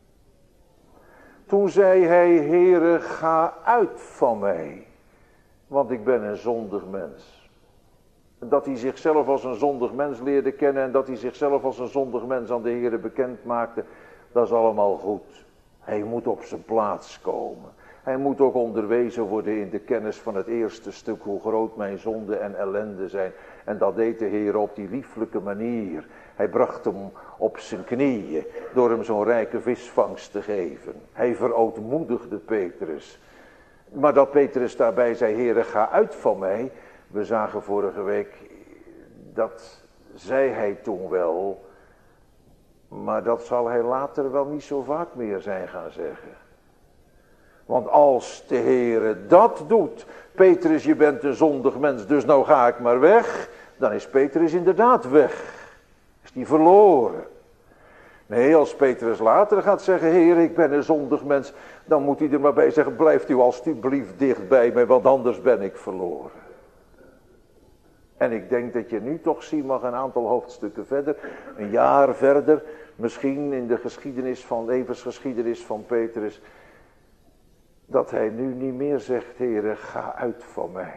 Toen zei hij, Heere, ga uit van mij, want ik ben een zondig mens. Dat hij zichzelf als een zondig mens leerde kennen en dat hij zichzelf als een zondig mens aan de Heere bekend maakte, dat is allemaal goed. Hij moet op zijn plaats komen. Hij moet ook onderwezen worden in de kennis van het eerste stuk, hoe groot mijn zonde en ellende zijn. En dat deed de Heer op die lieflijke manier. Hij bracht hem op zijn knieën door hem zo'n rijke visvangst te geven. Hij verootmoedigde Petrus. Maar dat Petrus daarbij zei, Heere, ga uit van mij. We zagen vorige week, dat zei hij toen wel. Maar dat zal hij later wel niet zo vaak meer zijn gaan zeggen. Want als de Heere dat doet, Petrus, je bent een zondig mens, dus nou ga ik maar weg. Dan is Petrus inderdaad weg. Is die verloren. Nee, als Petrus later gaat zeggen, Heere, ik ben een zondig mens, dan moet hij er maar bij zeggen, blijft u alstublieft dicht bij mij, want anders ben ik verloren. En ik denk dat je nu toch zien mag een aantal hoofdstukken verder, een jaar verder, misschien in de geschiedenis van, levensgeschiedenis van Petrus, dat hij nu niet meer zegt, Heere, ga uit van mij.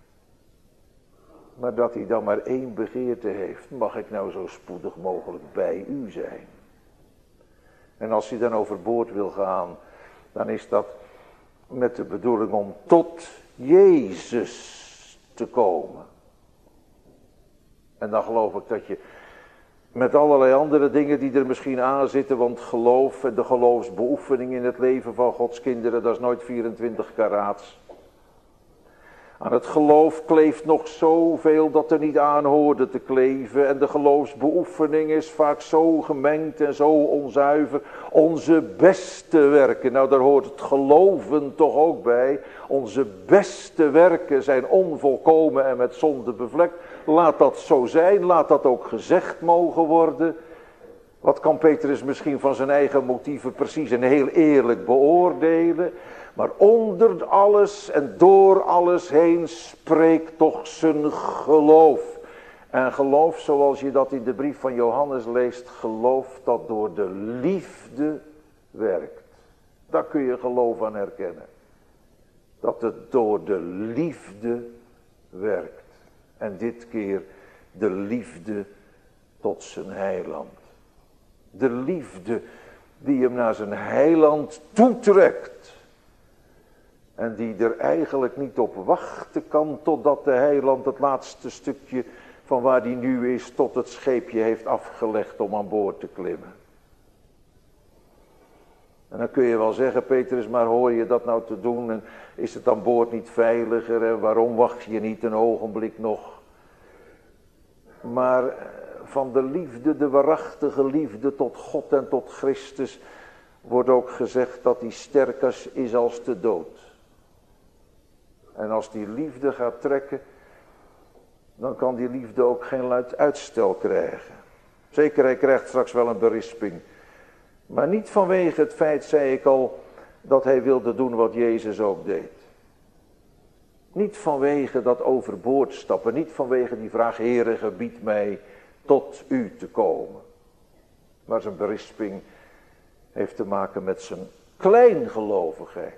Maar dat hij dan maar één begeerte heeft, mag ik nou zo spoedig mogelijk bij u zijn. En als hij dan overboord wil gaan, dan is dat met de bedoeling om tot Jezus te komen. En dan geloof ik dat je met allerlei andere dingen die er misschien aan zitten, want geloof en de geloofsbeoefening in het leven van Gods kinderen, dat is nooit 24 karaats. Aan het geloof kleeft nog zoveel dat er niet aan hoorde te kleven. En de geloofsbeoefening is vaak zo gemengd en zo onzuiver. Onze beste werken, nou daar hoort het geloven toch ook bij. Onze beste werken zijn onvolkomen en met zonde bevlekt. Laat dat zo zijn, laat dat ook gezegd mogen worden. Wat kan Petrus misschien van zijn eigen motieven precies en heel eerlijk beoordelen. Maar onder alles en door alles heen spreekt toch zijn geloof. En geloof, zoals je dat in de brief van Johannes leest, geloof dat door de liefde werkt. Daar kun je geloof aan herkennen. Dat het door de liefde werkt. En dit keer de liefde tot zijn heiland. De liefde die hem naar zijn heiland toetrekt. En die er eigenlijk niet op wachten kan totdat de heiland het laatste stukje van waar die nu is tot het scheepje heeft afgelegd om aan boord te klimmen. En dan kun je wel zeggen, Petrus, maar hoor je dat nou te doen en is het aan boord niet veiliger en waarom wacht je niet een ogenblik nog? Maar van de liefde, de waarachtige liefde tot God en tot Christus, wordt ook gezegd dat die sterk is als de dood. En als die liefde gaat trekken, dan kan die liefde ook geen uitstel krijgen. Zeker, hij krijgt straks wel een berisping. Maar niet vanwege het feit, zei ik al, dat hij wilde doen wat Jezus ook deed. Niet vanwege dat overboord stappen, niet vanwege die vraag, Heere, gebied mij tot u te komen. Maar zijn berisping heeft te maken met zijn kleingelovigheid.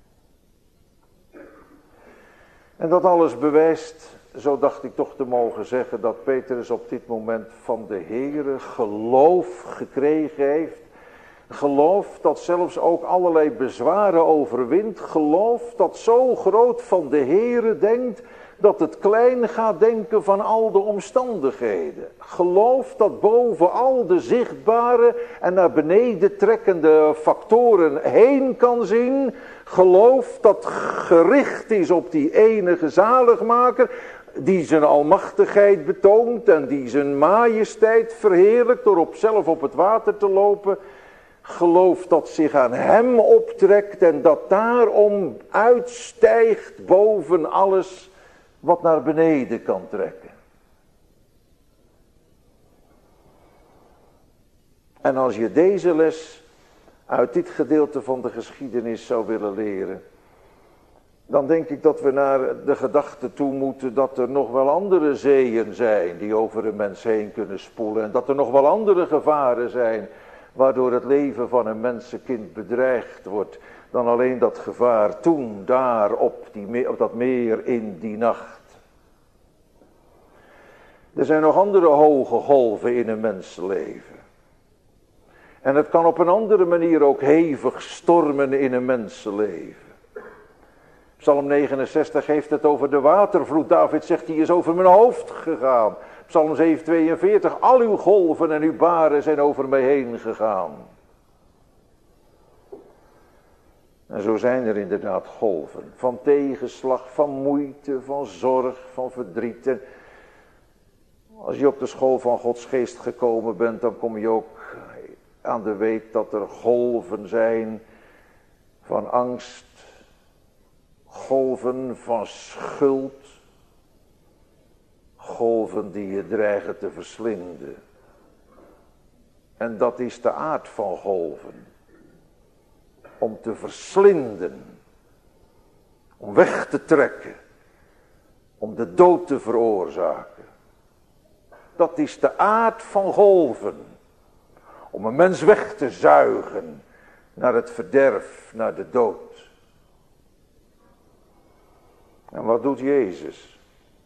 En dat alles bewijst, zo dacht ik toch te mogen zeggen, dat Petrus op dit moment van de Heere geloof gekregen heeft. Geloof dat zelfs ook allerlei bezwaren overwint. Geloof dat zo groot van de Heere denkt, dat het klein gaat denken van al de omstandigheden. Geloof dat boven al de zichtbare en naar beneden trekkende factoren heen kan zien. Geloof dat gericht is op die enige zaligmaker, die zijn almachtigheid betoont en die zijn majesteit verheerlijkt door zelf op het water te lopen. Geloof dat zich aan hem optrekt en dat daarom uitstijgt boven alles wat naar beneden kan trekken. En als je deze les uit dit gedeelte van de geschiedenis zou willen leren, dan denk ik dat we naar de gedachte toe moeten dat er nog wel andere zeeën zijn die over een mens heen kunnen spoelen. En dat er nog wel andere gevaren zijn waardoor het leven van een mensenkind bedreigd wordt dan alleen dat gevaar toen daar op dat meer in die nacht. Er zijn nog andere hoge golven in een mensenleven. En het kan op een andere manier ook hevig stormen in een mensenleven. Psalm 69 heeft het over de watervloed. David zegt, die is over mijn hoofd gegaan. Psalm 7:42, al uw golven en uw baren zijn over mij heen gegaan. En zo zijn er inderdaad golven. Van tegenslag, van moeite, van zorg, van verdriet. En als je op de school van Gods geest gekomen bent, dan kom je ook aan de weet dat er golven zijn van angst. Golven van schuld. Golven die je dreigen te verslinden. En dat is de aard van golven. Om te verslinden. Om weg te trekken. Om de dood te veroorzaken. Dat is de aard van golven. Om een mens weg te zuigen naar het verderf, naar de dood. En wat doet Jezus?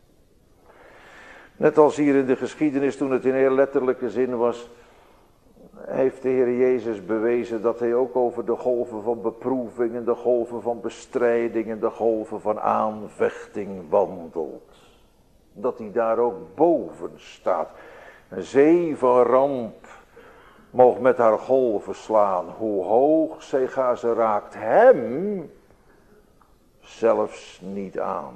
Net als hier in de geschiedenis, toen het in heel letterlijke zin was, heeft de Heer Jezus bewezen dat hij ook over de golven van beproeving, de golven van bestrijding en de golven van aanvechting wandelt. Dat hij daar ook boven staat. Een zee van ramp mocht met haar golven slaan. Hoe hoog zij gaat, ze raakt hem zelfs niet aan.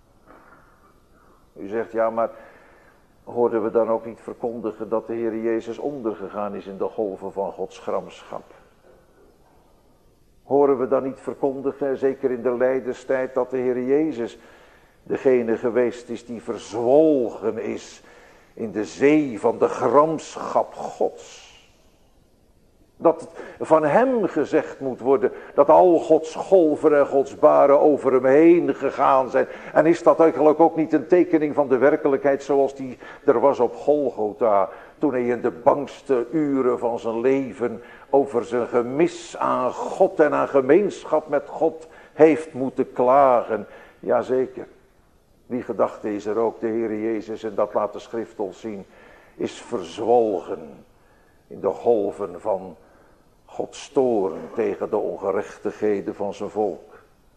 U zegt, ja, maar hoorden we dan ook niet verkondigen dat de Heer Jezus ondergegaan is in de golven van Gods gramschap? Horen we dan niet verkondigen, zeker in de lijdenstijd, dat de Heer Jezus degene geweest is die verzwolgen is in de zee van de gramschap Gods? Dat van hem gezegd moet worden dat al Gods golven en Gods baren over hem heen gegaan zijn. En is dat eigenlijk ook niet een tekening van de werkelijkheid zoals die er was op Golgotha. Toen hij in de bangste uren van zijn leven over zijn gemis aan God en aan gemeenschap met God heeft moeten klagen. Jazeker, die gedachte is er ook. De Heer Jezus, en dat laat de schrift ons zien, is verzwolgen in de golven van Gods toorn tegen de ongerechtigheden van zijn volk.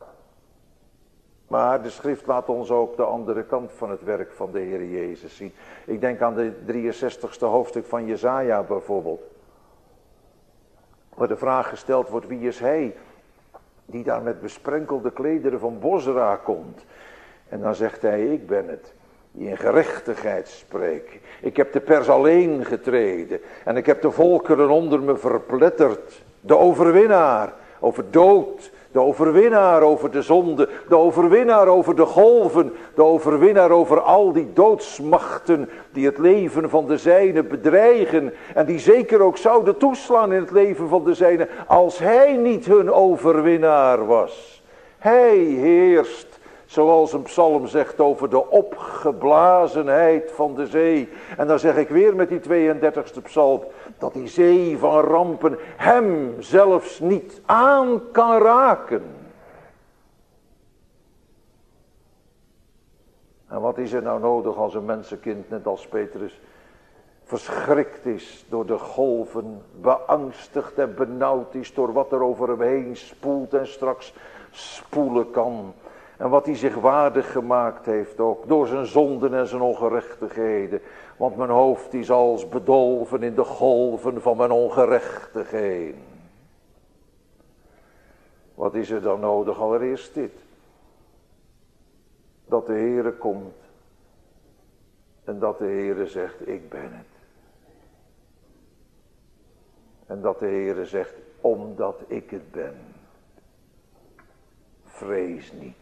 Maar de schrift laat ons ook de andere kant van het werk van de Heer Jezus zien. Ik denk aan de 63ste hoofdstuk van Jesaja bijvoorbeeld. Waar de vraag gesteld wordt, wie is hij die daar met besprenkelde klederen van Bosra komt? En dan zegt hij, ik ben het die in gerechtigheid spreken. Ik heb de pers alleen getreden en ik heb de volkeren onder me verpletterd. De overwinnaar over dood, de overwinnaar over de zonde, de overwinnaar over de golven, de overwinnaar over al die doodsmachten die het leven van de zijnen bedreigen en die zeker ook zouden toeslaan in het leven van de zijnen als hij niet hun overwinnaar was. Hij heerst, zoals een psalm zegt, over de opgeblazenheid van de zee. En dan zeg ik weer met die 32e psalm, dat die zee van rampen hem zelfs niet aan kan raken. En wat is er nou nodig als een mensenkind, net als Petrus, verschrikt is door de golven, beangstigd en benauwd is door wat er over hem heen spoelt en straks spoelen kan. En wat hij zich waardig gemaakt heeft ook, door zijn zonden en zijn ongerechtigheden. Want mijn hoofd is als bedolven in de golven van mijn ongerechtigheden. Wat is er dan nodig? Allereerst dit. Dat de Heere komt. En dat de Heere zegt, ik ben het. En dat de Heere zegt, omdat ik het ben. Vrees niet.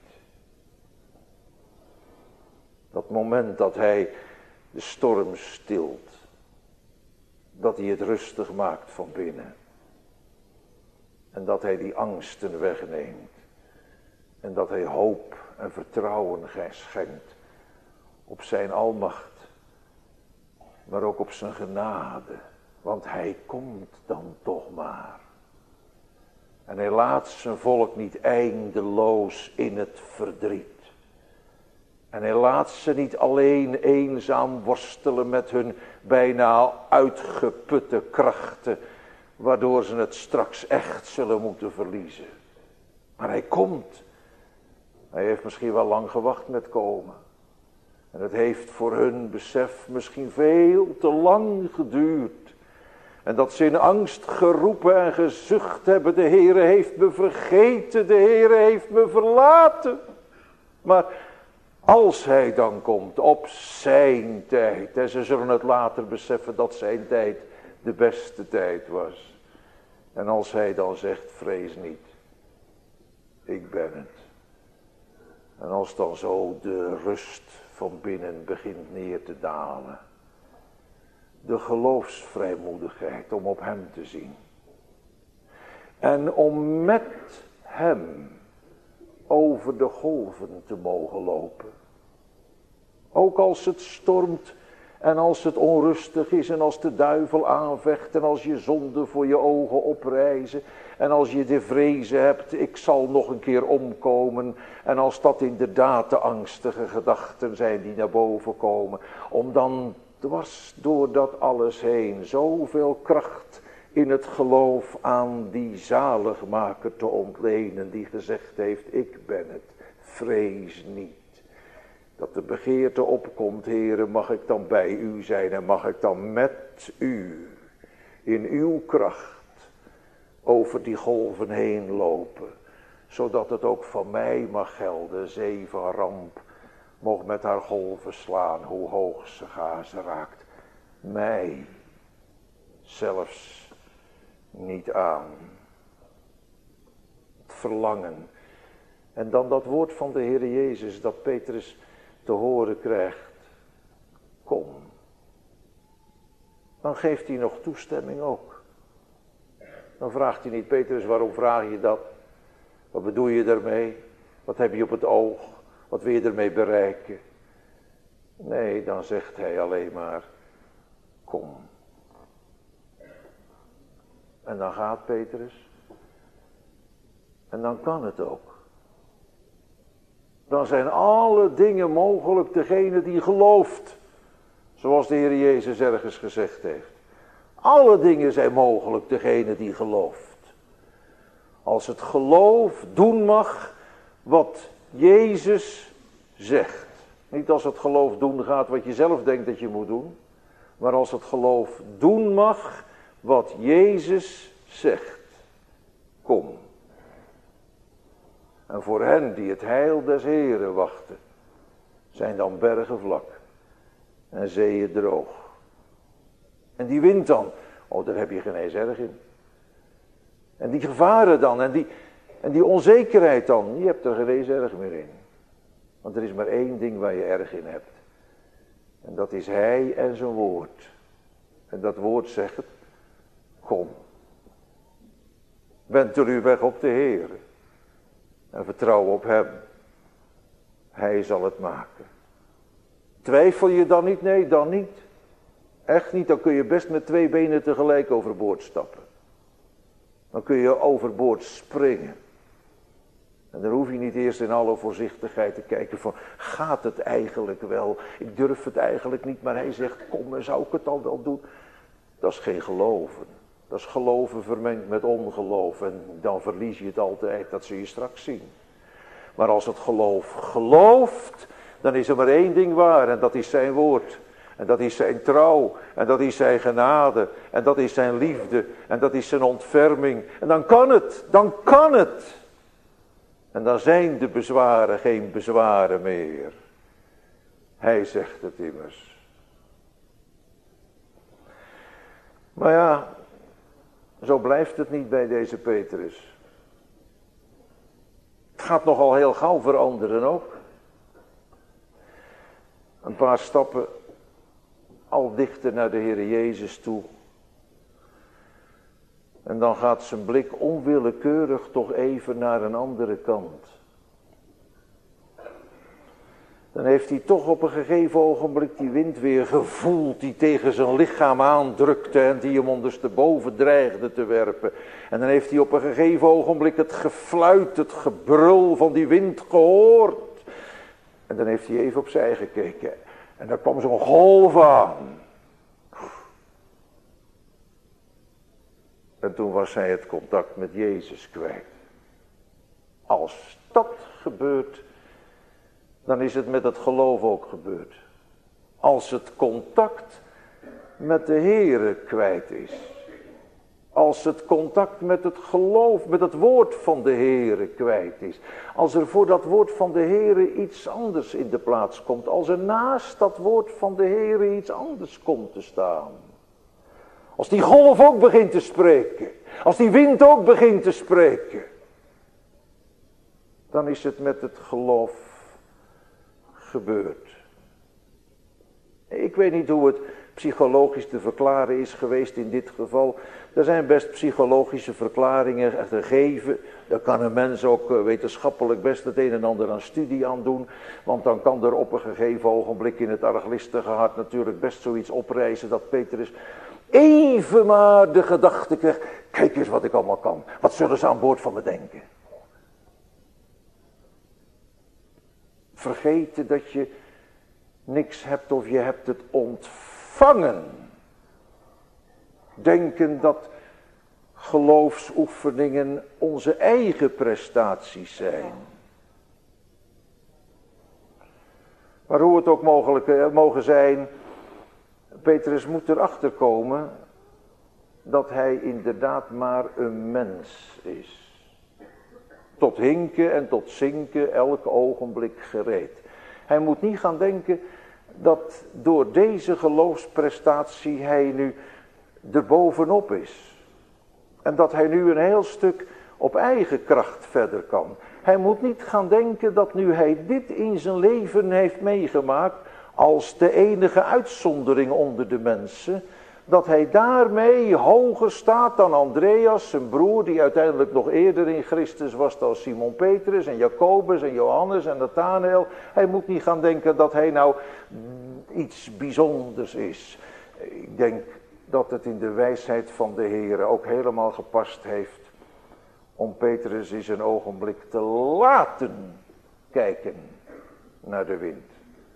Dat moment dat hij de storm stilt. Dat hij het rustig maakt van binnen. En dat hij die angsten wegneemt. En dat hij hoop en vertrouwen schenkt. Op zijn almacht. Maar ook op zijn genade. Want hij komt dan toch maar. En hij laat zijn volk niet eindeloos in het verdriet. En hij laat ze niet alleen eenzaam worstelen met hun bijna uitgeputte krachten, waardoor ze het straks echt zullen moeten verliezen. Maar hij komt. Hij heeft misschien wel lang gewacht met komen. En het heeft voor hun besef misschien veel te lang geduurd. En dat ze in angst geroepen en gezucht hebben, de Heere heeft me vergeten, de Heere heeft me verlaten. Maar als hij dan komt op zijn tijd, en ze zullen het later beseffen dat zijn tijd de beste tijd was. En als hij dan zegt, vrees niet, ik ben het. En als dan zo de rust van binnen begint neer te dalen. De geloofsvrijmoedigheid om op hem te zien. En om met hem over de golven te mogen lopen. Ook als het stormt en als het onrustig is en als de duivel aanvecht en als je zonden voor je ogen oprijzen en als je de vrezen hebt, ik zal nog een keer omkomen, en als dat inderdaad de angstige gedachten zijn die naar boven komen, om dan dwars door dat alles heen zoveel kracht in het geloof aan die zaligmaker te ontlenen die gezegd heeft, ik ben het, vrees niet. Dat de begeerte opkomt, Heere, mag ik dan bij u zijn en mag ik dan met u in uw kracht over die golven heen lopen. Zodat het ook van mij mag gelden, zee van ramp, mocht met haar golven slaan, hoe hoog ze raakt. Mij zelfs niet aan. Het verlangen. En dan dat woord van de Heer Jezus dat Petrus te horen krijgt. Kom. Dan geeft hij nog toestemming ook. Dan vraagt hij niet, Petrus, waarom vraag je dat? Wat bedoel je daarmee? Wat heb je op het oog? Wat wil je ermee bereiken? Nee, dan zegt hij alleen maar, kom. En dan gaat Petrus. En dan kan het ook. Dan zijn alle dingen mogelijk degene die gelooft. Zoals de Heer Jezus ergens gezegd heeft. Alle dingen zijn mogelijk degene die gelooft. Als het geloof doen mag wat Jezus zegt. Niet als het geloof doen gaat wat je zelf denkt dat je moet doen. Maar als het geloof doen mag wat Jezus zegt. Kom. En voor hen die het heil des Heren wachten, zijn dan bergen vlak en zeeën droog. En die wind dan, oh, daar heb je geen eens erg in. En die gevaren dan, en die onzekerheid dan, je hebt er geen eens erg meer in. Want er is maar één ding waar je erg in hebt. En dat is hij en zijn woord. En dat woord zegt, kom. Wend er uw weg op de Heer. En vertrouw op hem. Hij zal het maken. Twijfel je dan niet? Nee, dan niet. Echt niet, dan kun je best met 2 benen tegelijk overboord stappen. Dan kun je overboord springen. En dan hoef je niet eerst in alle voorzichtigheid te kijken van, gaat het eigenlijk wel? Ik durf het eigenlijk niet, maar hij zegt, kom, en zou ik het dan wel doen? Dat is geen geloven. Dat is geloven vermengd met ongeloof. En dan verlies je het altijd, dat zul je straks zien. Maar als het geloof gelooft, dan is er maar één ding waar. En dat is zijn woord. En dat is zijn trouw. En dat is zijn genade. En dat is zijn liefde. En dat is zijn ontferming. En dan kan het. Dan kan het. En dan zijn de bezwaren geen bezwaren meer. Hij zegt het immers. Maar ja, zo blijft het niet bij deze Petrus. Het gaat nogal heel gauw veranderen ook. Een paar stappen al dichter naar de Heer Jezus toe. En dan gaat zijn blik onwillekeurig toch even naar een andere kant. Dan heeft hij toch op een gegeven ogenblik die wind weer gevoeld die tegen zijn lichaam aandrukte en die hem ondersteboven dreigde te werpen. En dan heeft hij op een gegeven ogenblik het gefluit, het gebrul van die wind gehoord. En dan heeft hij even opzij gekeken en daar kwam zo'n golf aan. En toen was hij het contact met Jezus kwijt. Als dat gebeurt, dan is het met het geloof ook gebeurd. Als het contact met de Heere kwijt is. Als het contact met het geloof, met het woord van de Heere kwijt is. Als er voor dat woord van de Heere iets anders in de plaats komt. Als er naast dat woord van de Heere iets anders komt te staan. Als die golf ook begint te spreken. Als die wind ook begint te spreken. Dan is het met het geloof gebeurd. Ik weet niet hoe het psychologisch te verklaren is geweest in dit geval. Er zijn best psychologische verklaringen gegeven. Daar kan een mens ook wetenschappelijk best het een en ander aan studie aan doen. Want dan kan er op een gegeven ogenblik in het arglistige hart natuurlijk best zoiets oprijzen dat Petrus even maar de gedachte kreeg, kijk eens wat ik allemaal kan. Wat zullen ze aan boord van me denken? Vergeten dat je niks hebt of je hebt het ontvangen. Denken dat geloofsoefeningen onze eigen prestaties zijn. Maar hoe het ook mogen zijn, Petrus moet erachter komen dat hij inderdaad maar een mens is. Tot hinken en tot zinken elk ogenblik gereed. Hij moet niet gaan denken dat door deze geloofsprestatie hij nu erbovenop is. En dat hij nu een heel stuk op eigen kracht verder kan. Hij moet niet gaan denken dat nu hij dit in zijn leven heeft meegemaakt als de enige uitzondering onder de mensen, dat hij daarmee hoger staat dan Andreas, zijn broer, die uiteindelijk nog eerder in Christus was dan Simon Petrus en Jacobus en Johannes en Nathanael. Hij moet niet gaan denken dat hij nou iets bijzonders is. Ik denk dat het in de wijsheid van de Heer ook helemaal gepast heeft om Petrus eens een ogenblik te laten kijken naar de wind.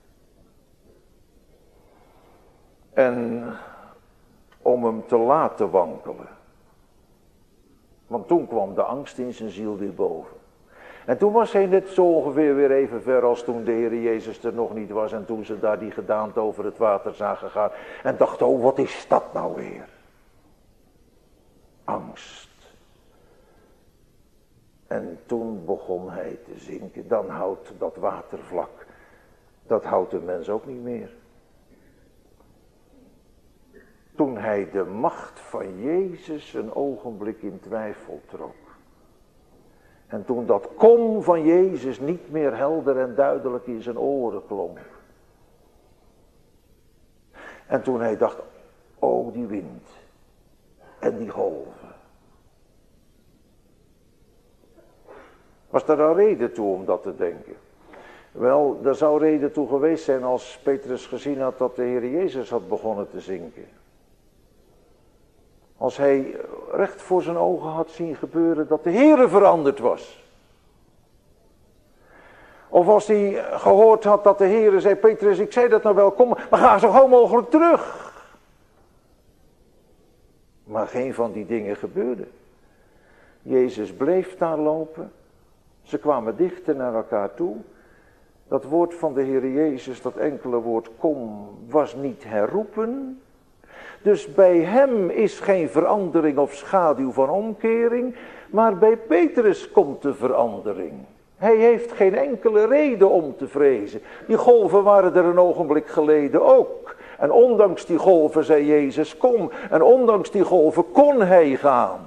En om hem te laten wankelen. Want toen kwam de angst in zijn ziel weer boven. En toen was hij net zo ongeveer weer even ver als toen de Heer Jezus er nog niet was. En toen ze daar die gedaante over het water zagen gaan. En dachten, oh, wat is dat nou weer? Angst. En toen begon hij te zinken. Dan houdt dat watervlak, dat houdt de mens ook niet meer. Toen hij de macht van Jezus een ogenblik in twijfel trok. En toen dat kom van Jezus niet meer helder en duidelijk in zijn oren klonk. En toen hij dacht, oh die wind en die golven. Was daar een reden toe om dat te denken? Wel, er zou reden toe geweest zijn als Petrus gezien had dat de Heer Jezus had begonnen te zinken. Als hij recht voor zijn ogen had zien gebeuren dat de Heere veranderd was. Of als hij gehoord had dat de Heere zei, Petrus, ik zei dat nou wel, kom, maar ga zo gauw mogelijk terug. Maar geen van die dingen gebeurde. Jezus bleef daar lopen. Ze kwamen dichter naar elkaar toe. Dat woord van de Heer Jezus, dat enkele woord kom, was niet herroepen. Dus bij hem is geen verandering of schaduw van omkering, maar bij Petrus komt de verandering. Hij heeft geen enkele reden om te vrezen. Die golven waren er een ogenblik geleden ook. En ondanks die golven zei Jezus, kom. En ondanks die golven kon hij gaan.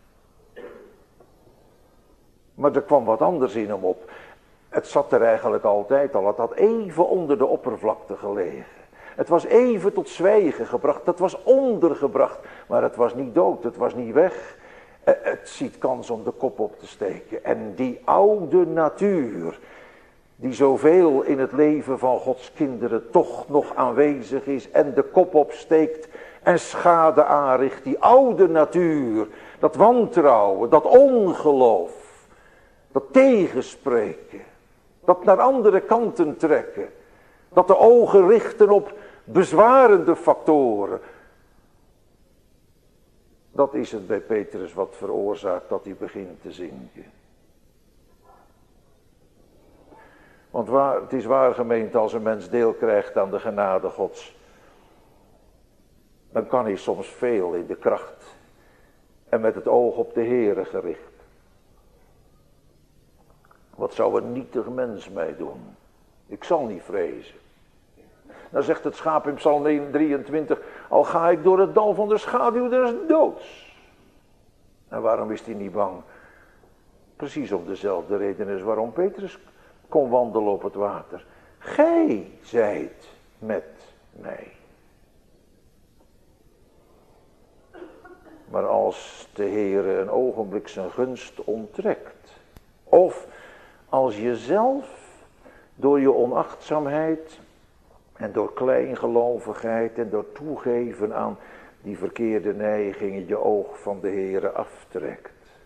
Maar er kwam wat anders in hem op. Het zat er eigenlijk altijd al. Het had even onder de oppervlakte gelegen. Het was even tot zwijgen gebracht. Het was ondergebracht. Maar het was niet dood. Het was niet weg. Het ziet kans om de kop op te steken. En die oude natuur, die zoveel in het leven van Gods kinderen toch nog aanwezig is en de kop opsteekt en schade aanricht. Die oude natuur, dat wantrouwen, dat ongeloof, dat tegenspreken, dat naar andere kanten trekken, dat de ogen richten op bezwarende factoren. Dat is het bij Petrus wat veroorzaakt dat hij begint te zinken. Want het is waar, gemeente, als een mens deel krijgt aan de genade Gods, dan kan hij soms veel in de kracht en met het oog op de Heere gericht. Wat zou een nietig mens mij doen? Ik zal niet vrezen. Dan zegt het schaap in Psalm 23, al ga ik door het dal van de schaduw des doods. En waarom is hij niet bang? Precies om dezelfde reden is waarom Petrus kon wandelen op het water. Gij zijt met mij. Maar als de Heere een ogenblik zijn gunst onttrekt, of als je zelf door je onachtzaamheid en door kleingelovigheid en door toegeven aan die verkeerde neigingen je oog van de Heere aftrekt.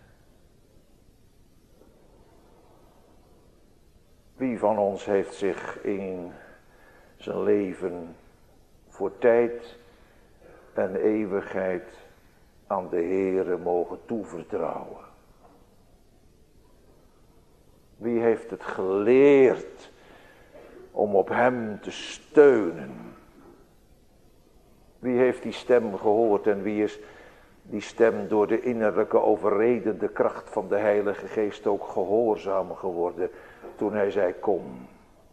Wie van ons heeft zich in zijn leven voor tijd en eeuwigheid aan de Heere mogen toevertrouwen? Wie heeft het geleerd om op hem te steunen? Wie heeft die stem gehoord en wie is die stem door de innerlijke overredende kracht van de Heilige Geest ook gehoorzaam geworden toen hij zei kom?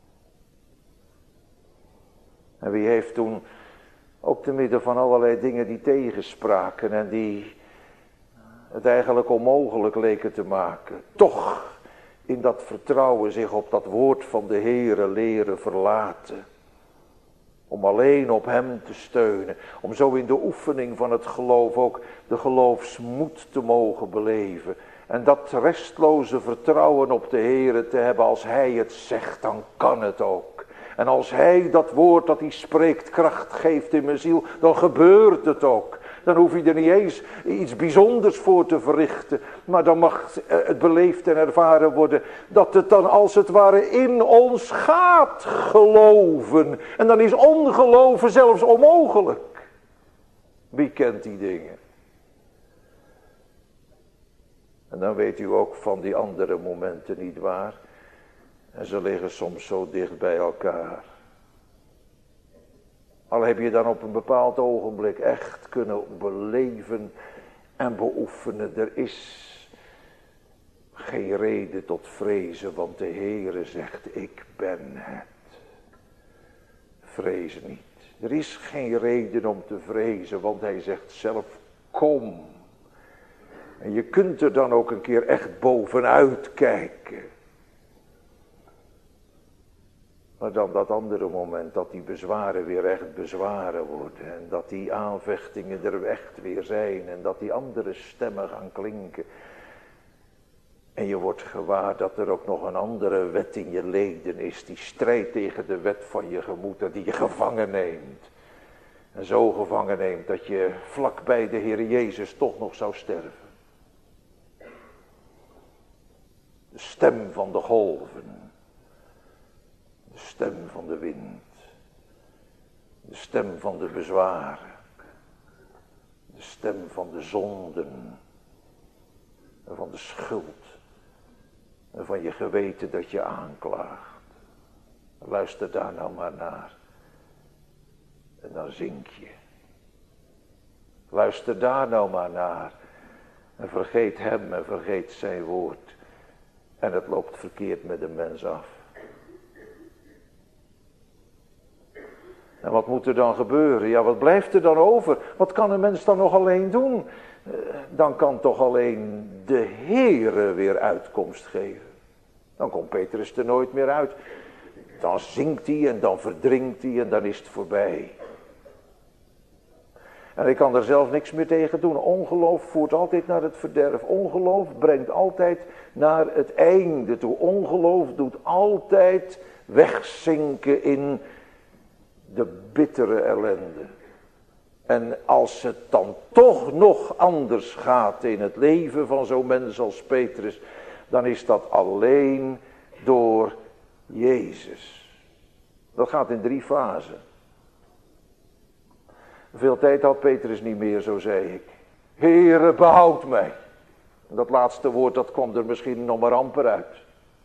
En wie heeft toen ook te midden van allerlei dingen die tegenspraken en die het eigenlijk onmogelijk leken te maken, toch in dat vertrouwen zich op dat woord van de Heere leren verlaten. Om alleen op hem te steunen. Om zo in de oefening van het geloof ook de geloofsmoed te mogen beleven. En dat restloze vertrouwen op de Heere te hebben. Als hij het zegt, dan kan het ook. En als hij dat woord dat hij spreekt kracht geeft in mijn ziel, dan gebeurt het ook. Dan hoef je er niet eens iets bijzonders voor te verrichten. Maar dan mag het beleefd en ervaren worden dat het dan als het ware in ons gaat geloven. En dan is ongeloven zelfs onmogelijk. Wie kent die dingen? En dan weet u ook van die andere momenten niet waar. En ze liggen soms zo dicht bij elkaar. Al heb je dan op een bepaald ogenblik echt kunnen beleven en beoefenen. Er is geen reden tot vrezen, want de Heere zegt, ik ben het. Vrees niet. Er is geen reden om te vrezen, want hij zegt zelf, kom. En je kunt er dan ook een keer echt bovenuit kijken. Maar dan dat andere moment, dat die bezwaren weer echt bezwaren worden. En dat die aanvechtingen er echt weer zijn. En dat die andere stemmen gaan klinken. En je wordt gewaar dat er ook nog een andere wet in je leden is. Die strijdt tegen de wet van je gemoed en die je gevangen neemt. En zo gevangen neemt dat je vlakbij de Heer Jezus toch nog zou sterven. De stem van de golven. De stem van de wind. De stem van de bezwaren. De stem van de zonden. En van de schuld. En van je geweten dat je aanklaagt. Luister daar nou maar naar. En dan zink je. Luister daar nou maar naar. En vergeet hem en vergeet zijn woord. En het loopt verkeerd met de mens af. En wat moet er dan gebeuren? Ja, wat blijft er dan over? Wat kan een mens dan nog alleen doen? Dan kan toch alleen de Heere weer uitkomst geven. Dan komt Petrus er nooit meer uit. Dan zinkt hij en dan verdrinkt hij en dan is het voorbij. En ik kan er zelf niks meer tegen doen. Ongeloof voert altijd naar het verderf. Ongeloof brengt altijd naar het einde toe. Ongeloof doet altijd wegzinken in de bittere ellende. En als het dan toch nog anders gaat in het leven van zo'n mens als Petrus, dan is dat alleen door Jezus. Dat gaat in 3 fasen. Veel tijd had Petrus niet meer, zo zei ik. Heere, behoud mij. En dat laatste woord, dat kwam er misschien nog maar amper uit.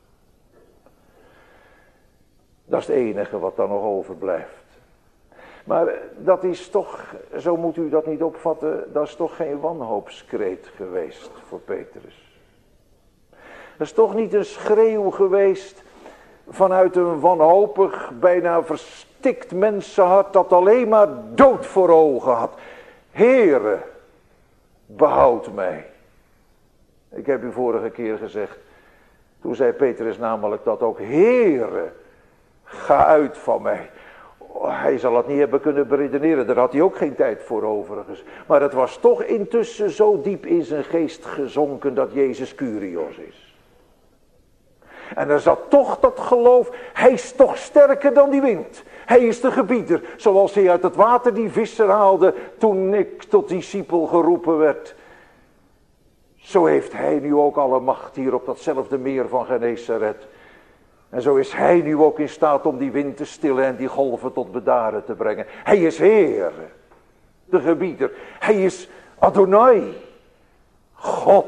Dat is het enige wat dan nog overblijft. Maar dat is toch, zo moet u dat niet opvatten, dat is toch geen wanhoopskreet geweest voor Petrus. Dat is toch niet een schreeuw geweest vanuit een wanhopig, bijna verstikt mensenhart dat alleen maar dood voor ogen had. Heere, behoud mij. Ik heb u vorige keer gezegd, toen zei Petrus namelijk dat ook, Heere, ga uit van mij. Hij zal het niet hebben kunnen beredeneren, daar had hij ook geen tijd voor overigens. Maar het was toch intussen zo diep in zijn geest gezonken dat Jezus Kyrios is. En er zat toch dat geloof, hij is toch sterker dan die wind. Hij is de gebieder, zoals hij uit het water die visser haalde toen ik tot discipel geroepen werd. Zo heeft hij nu ook alle macht hier op datzelfde meer van Genesaret. En zo is hij nu ook in staat om die wind te stillen en die golven tot bedaren te brengen. Hij is Heer, de gebieder. Hij is Adonai, God.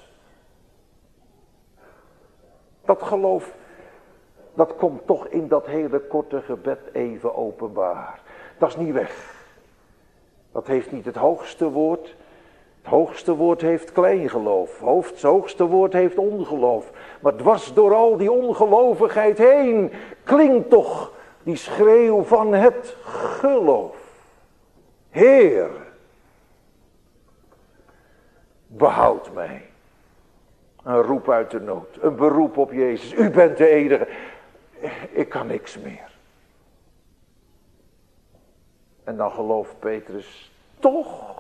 Dat geloof, dat komt toch in dat hele korte gebed even openbaar. Dat is niet weg. Dat heeft niet het hoogste woord. Het hoogste woord heeft kleingeloof. Het hoogste woord heeft ongeloof. Maar dwars door al die ongelovigheid heen klinkt toch die schreeuw van het geloof. Heer, behoud mij. Een roep uit de nood. Een beroep op Jezus. U bent de enige. Ik kan niks meer. En dan gelooft Petrus toch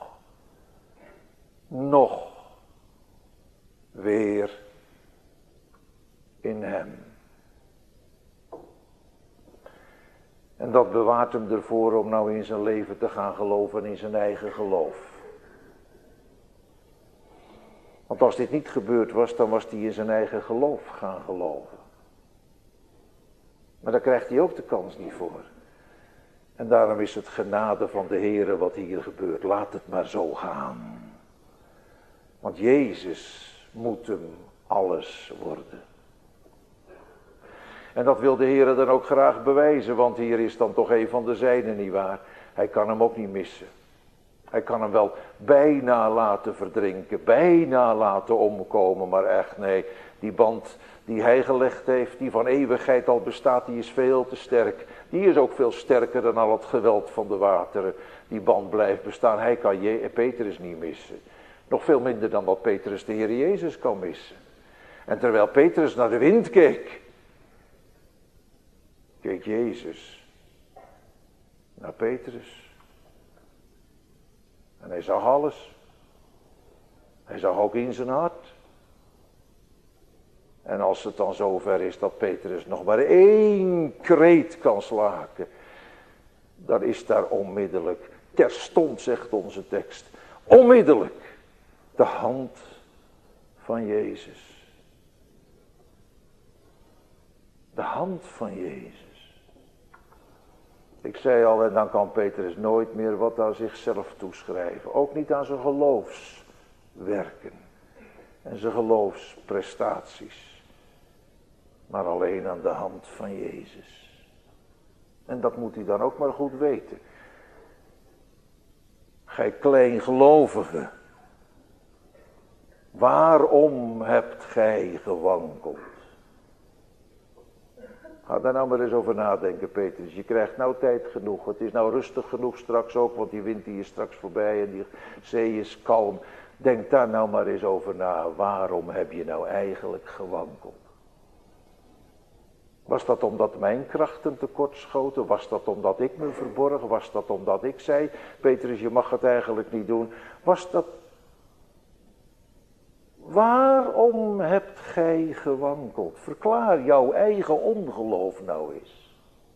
nog weer in hem. En dat bewaart hem ervoor om nou in zijn leven te gaan geloven in zijn eigen geloof. Want als dit niet gebeurd was, dan was hij in zijn eigen geloof gaan geloven. Maar daar krijgt hij ook de kans niet voor. En daarom is het genade van de Heere wat hier gebeurt. Laat het maar zo gaan. Want Jezus moet hem alles worden. En dat wil de Heere dan ook graag bewijzen, want hier is dan toch een van de zijnen, nietwaar? Hij kan hem ook niet missen. Hij kan hem wel bijna laten verdrinken, bijna laten omkomen, maar echt nee, Die band die hij gelegd heeft, die van eeuwigheid al bestaat, die is veel te sterk. Die is ook veel sterker dan al het geweld van de wateren. Die band blijft bestaan. Hij kan Petrus niet missen. Nog veel minder dan wat Petrus de Heer Jezus kan missen. En terwijl Petrus naar de wind keek, keek Jezus naar Petrus. En hij zag alles. Hij zag ook in zijn hart. En als het dan zover is dat Petrus nog maar 1 kreet kan slaken, dan is daar onmiddellijk, terstond zegt onze tekst, onmiddellijk de hand van Jezus. De hand van Jezus. Ik zei al, en dan kan Petrus nooit meer wat aan zichzelf toeschrijven. Ook niet aan zijn geloofswerken en zijn geloofsprestaties. Maar alleen aan de hand van Jezus. En dat moet hij dan ook maar goed weten. Gij kleingelovige, waarom hebt gij gewankeld? Ga daar nou maar eens over nadenken, Petrus. Je krijgt nou tijd genoeg. Het is nou rustig genoeg straks ook, want die wind die is straks voorbij en die zee is kalm. Denk daar nou maar eens over na. Waarom heb je nou eigenlijk gewankeld? Was dat omdat mijn krachten tekort schoten? Was dat omdat ik me verborg? Was dat omdat ik zei, Petrus, je mag het eigenlijk niet doen? Was dat... Waarom hebt gij gewankeld? Verklaar jouw eigen ongeloof nou eens.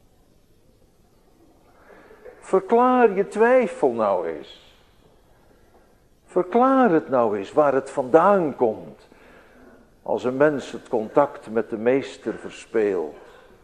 Verklaar je twijfel nou eens. Verklaar het nou eens waar het vandaan komt. Als een mens het contact met de meester verspeelt.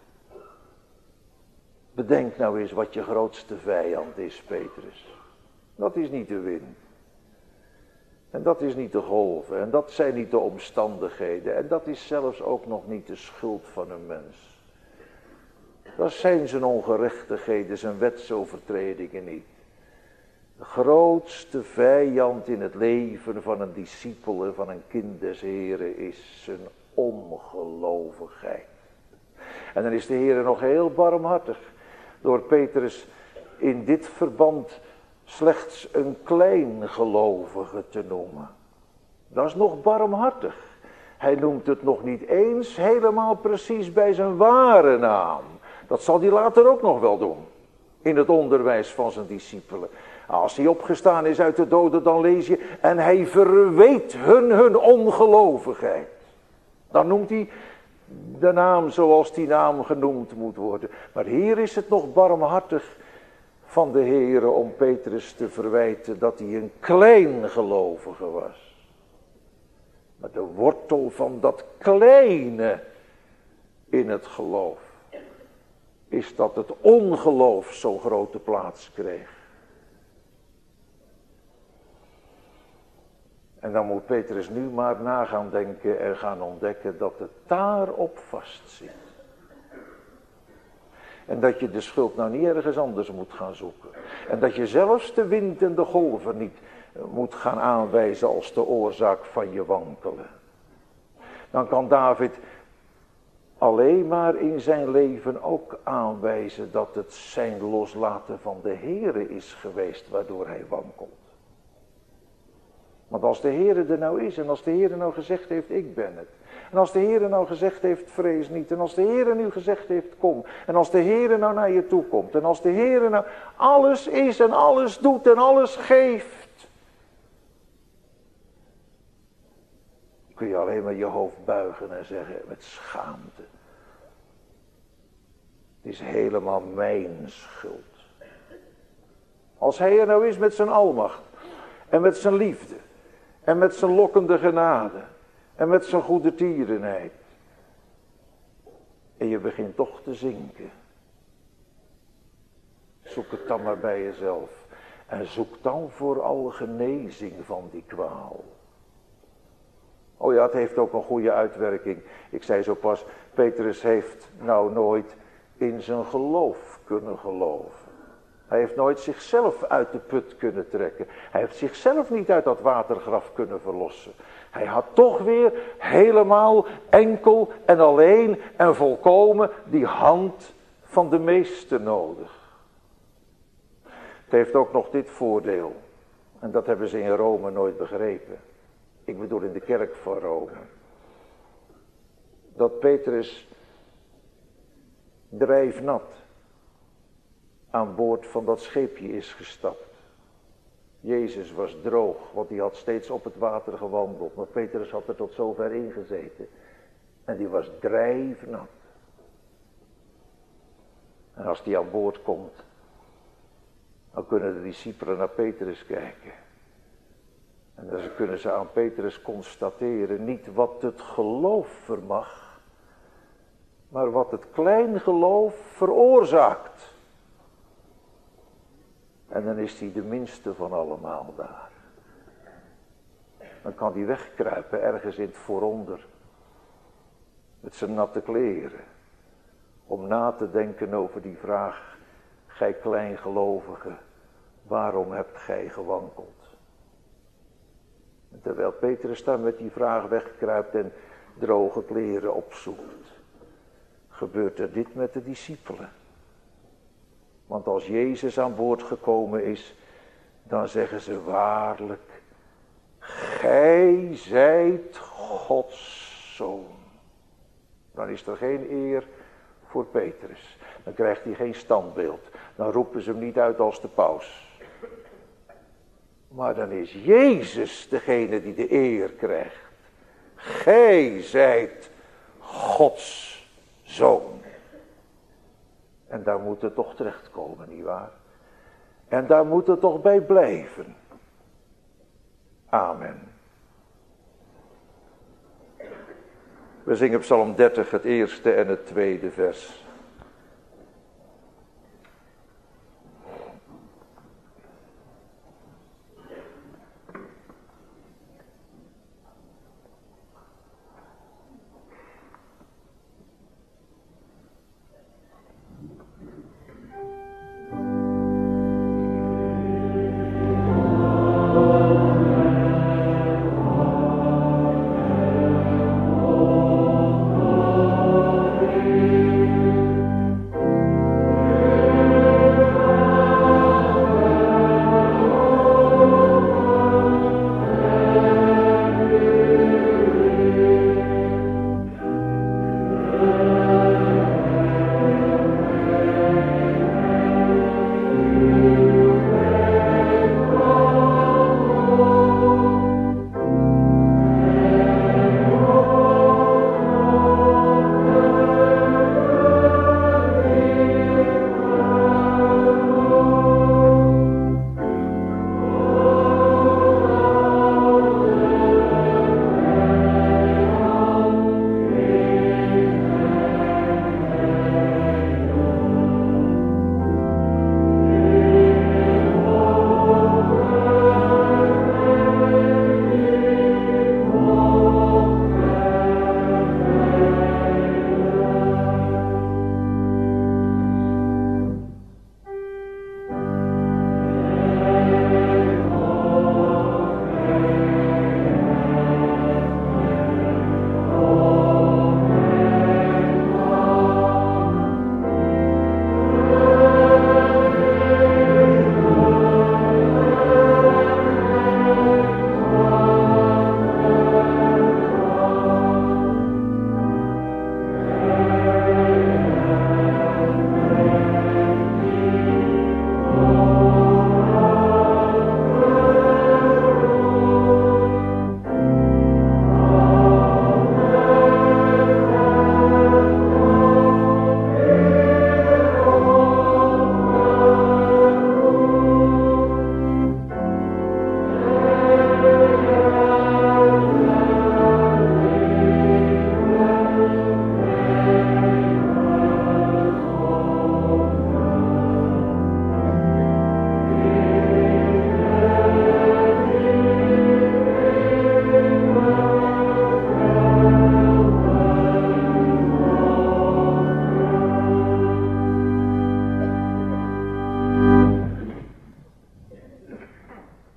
Bedenk nou eens wat je grootste vijand is, Petrus. Dat is niet de wind. En dat is niet de golven. En dat zijn niet de omstandigheden. En dat is zelfs ook nog niet de schuld van een mens. Dat zijn zijn ongerechtigheden, zijn wetsovertredingen niet. De grootste vijand in het leven van een discipel en van een kind des Heren is zijn ongelovigheid. En dan is de Heer nog heel barmhartig door Petrus in dit verband slechts een kleingelovige te noemen. Dat is nog barmhartig. Hij noemt het nog niet eens helemaal precies bij zijn ware naam. Dat zal hij later ook nog wel doen. In het onderwijs van zijn discipelen. Als hij opgestaan is uit de doden, dan lees je, en hij verweet hun ongelovigheid. Dan noemt hij de naam zoals die naam genoemd moet worden. Maar hier is het nog barmhartig van de Heere om Petrus te verwijten dat hij een kleingelovige was. Maar de wortel van dat kleine in het geloof is dat het ongeloof zo'n grote plaats kreeg. En dan moet Petrus nu maar na gaan denken en gaan ontdekken dat het daarop vastzit. En dat je de schuld nou niet ergens anders moet gaan zoeken. En dat je zelfs de wind en de golven niet moet gaan aanwijzen als de oorzaak van je wankelen. Dan kan David alleen maar in zijn leven ook aanwijzen dat het zijn loslaten van de Heere is geweest waardoor hij wankelt. Want als de Heere er nou is en als de Heere nou gezegd heeft ik ben het. En als de Heere nou gezegd heeft vrees niet. En als de Heere nu gezegd heeft kom. En als de Heere nou naar je toe komt. En als de Heere nou alles is en alles doet en alles geeft. Kun je alleen maar je hoofd buigen en zeggen met schaamte. Het is helemaal mijn schuld. Als hij er nou is met zijn almacht. En met zijn liefde. En met zijn lokkende genade. En met zijn goede tierenheid. En je begint toch te zinken. Zoek het dan maar bij jezelf. En zoek dan vooral genezing van die kwaal. Oh ja, het heeft ook een goede uitwerking. Ik zei zo pas, Petrus heeft nou nooit in zijn geloof kunnen geloven. Hij heeft nooit zichzelf uit de put kunnen trekken. Hij heeft zichzelf niet uit dat watergraf kunnen verlossen. Hij had toch weer helemaal enkel en alleen en volkomen die hand van de meester nodig. Het heeft ook nog dit voordeel. En dat hebben ze in Rome nooit begrepen. Ik bedoel in de kerk van Rome. Dat Petrus drijfnat aan boord van dat scheepje is gestapt. Jezus was droog, want die had steeds op het water gewandeld. Maar Petrus had er tot zover ingezeten. En die was drijfnat. En als die aan boord komt, dan kunnen de discipelen naar Petrus kijken. En dan kunnen ze aan Petrus constateren, niet wat het geloof vermag, maar wat het klein geloof veroorzaakt. En dan is hij de minste van allemaal daar. Dan kan hij wegkruipen ergens in het vooronder. Met zijn natte kleren. Om na te denken over die vraag. Gij kleingelovige, waarom hebt gij gewankeld? En terwijl Petrus daar met die vraag wegkruipt en droge kleren opzoekt. Gebeurt er dit met de discipelen. Want als Jezus aan boord gekomen is, dan zeggen ze waarlijk, gij zijt Gods zoon. Dan is er geen eer voor Petrus. Dan krijgt hij geen standbeeld. Dan roepen ze hem niet uit als de paus. Maar dan is Jezus degene die de eer krijgt. Gij zijt Gods zoon. En daar moet het toch terechtkomen, nietwaar? En daar moet het toch bij blijven. Amen. We zingen Psalm 30, het eerste en het tweede vers.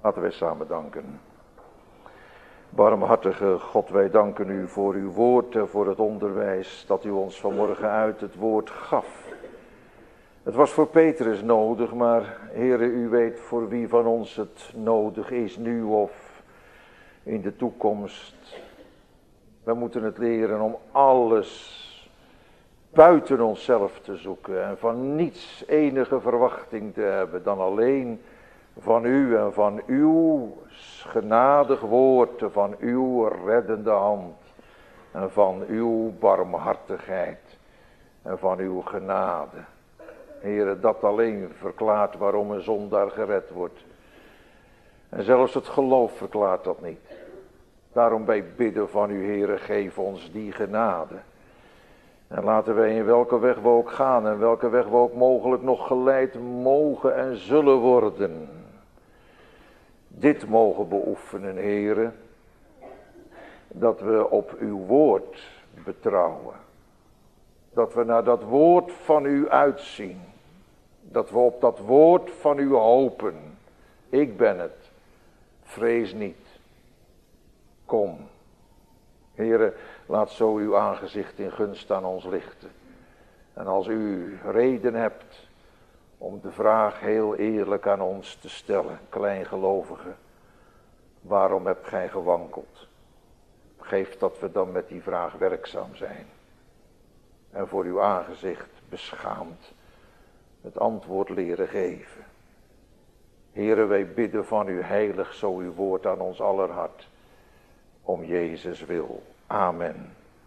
Laten wij samen danken. Barmhartige God, wij danken u voor uw woord en voor het onderwijs dat u ons vanmorgen uit het woord gaf. Het was voor Petrus nodig, maar Heere, u weet voor wie van ons het nodig is, nu of in de toekomst. We moeten het leren om alles buiten onszelf te zoeken en van niets enige verwachting te hebben dan alleen van u en van uw genadig woord, van uw reddende hand en van uw barmhartigheid en van uw genade. Heere, dat alleen verklaart waarom een zondaar gered wordt. En zelfs het geloof verklaart dat niet. Daarom wij bidden van u, Heere, geef ons die genade. En laten wij in welke weg we ook gaan en welke weg we ook mogelijk nog geleid mogen en zullen worden. Dit mogen beoefenen, Heere, dat we op uw woord betrouwen. Dat we naar dat woord van u uitzien. Dat we op dat woord van u hopen. Ik ben het. Vrees niet. Kom. Heere, laat zo uw aangezicht in gunst aan ons lichten. En als u reden hebt om de vraag heel eerlijk aan ons te stellen, kleingelovige, waarom hebt gij gewankeld? Geef dat we dan met die vraag werkzaam zijn. En voor uw aangezicht beschaamd het antwoord leren geven. Heere, wij bidden van u, heilig zo uw woord aan ons aller hart. Om Jezus wil. Amen.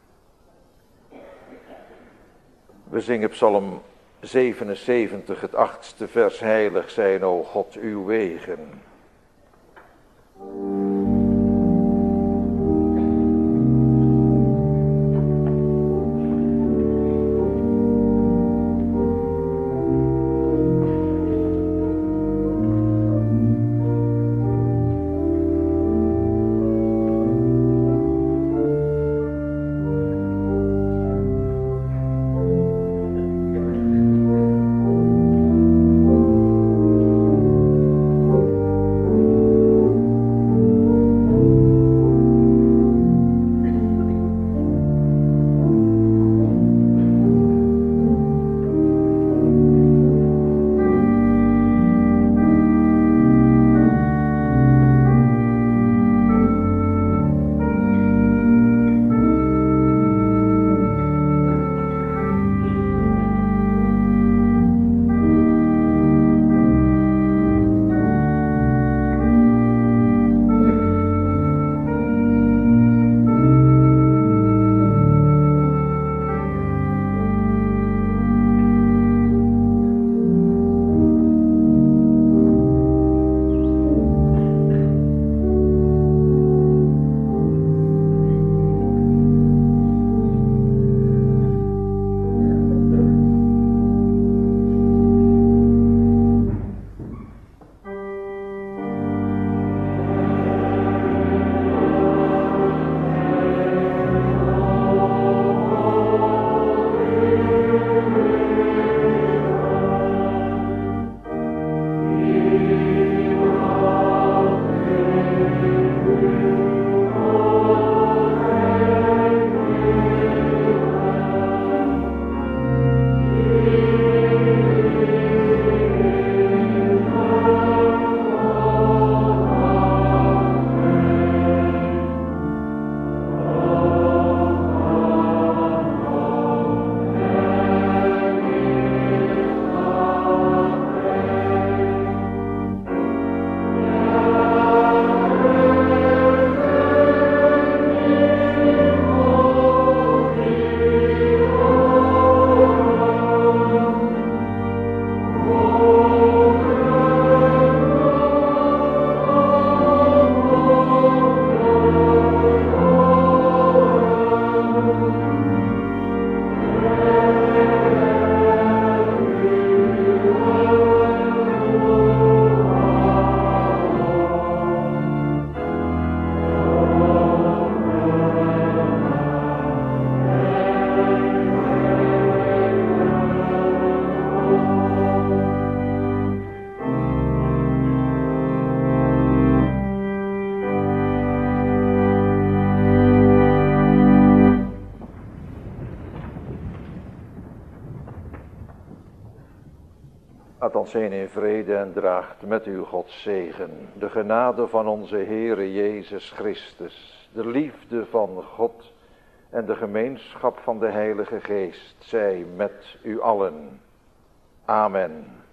We zingen Psalm 77, het 8e vers. Heilig zijn, o God, uw wegen. ons heen in vrede en draagt met u Gods zegen. De genade van onze Heere Jezus Christus, de liefde van God en de gemeenschap van de Heilige Geest zij met u allen. Amen.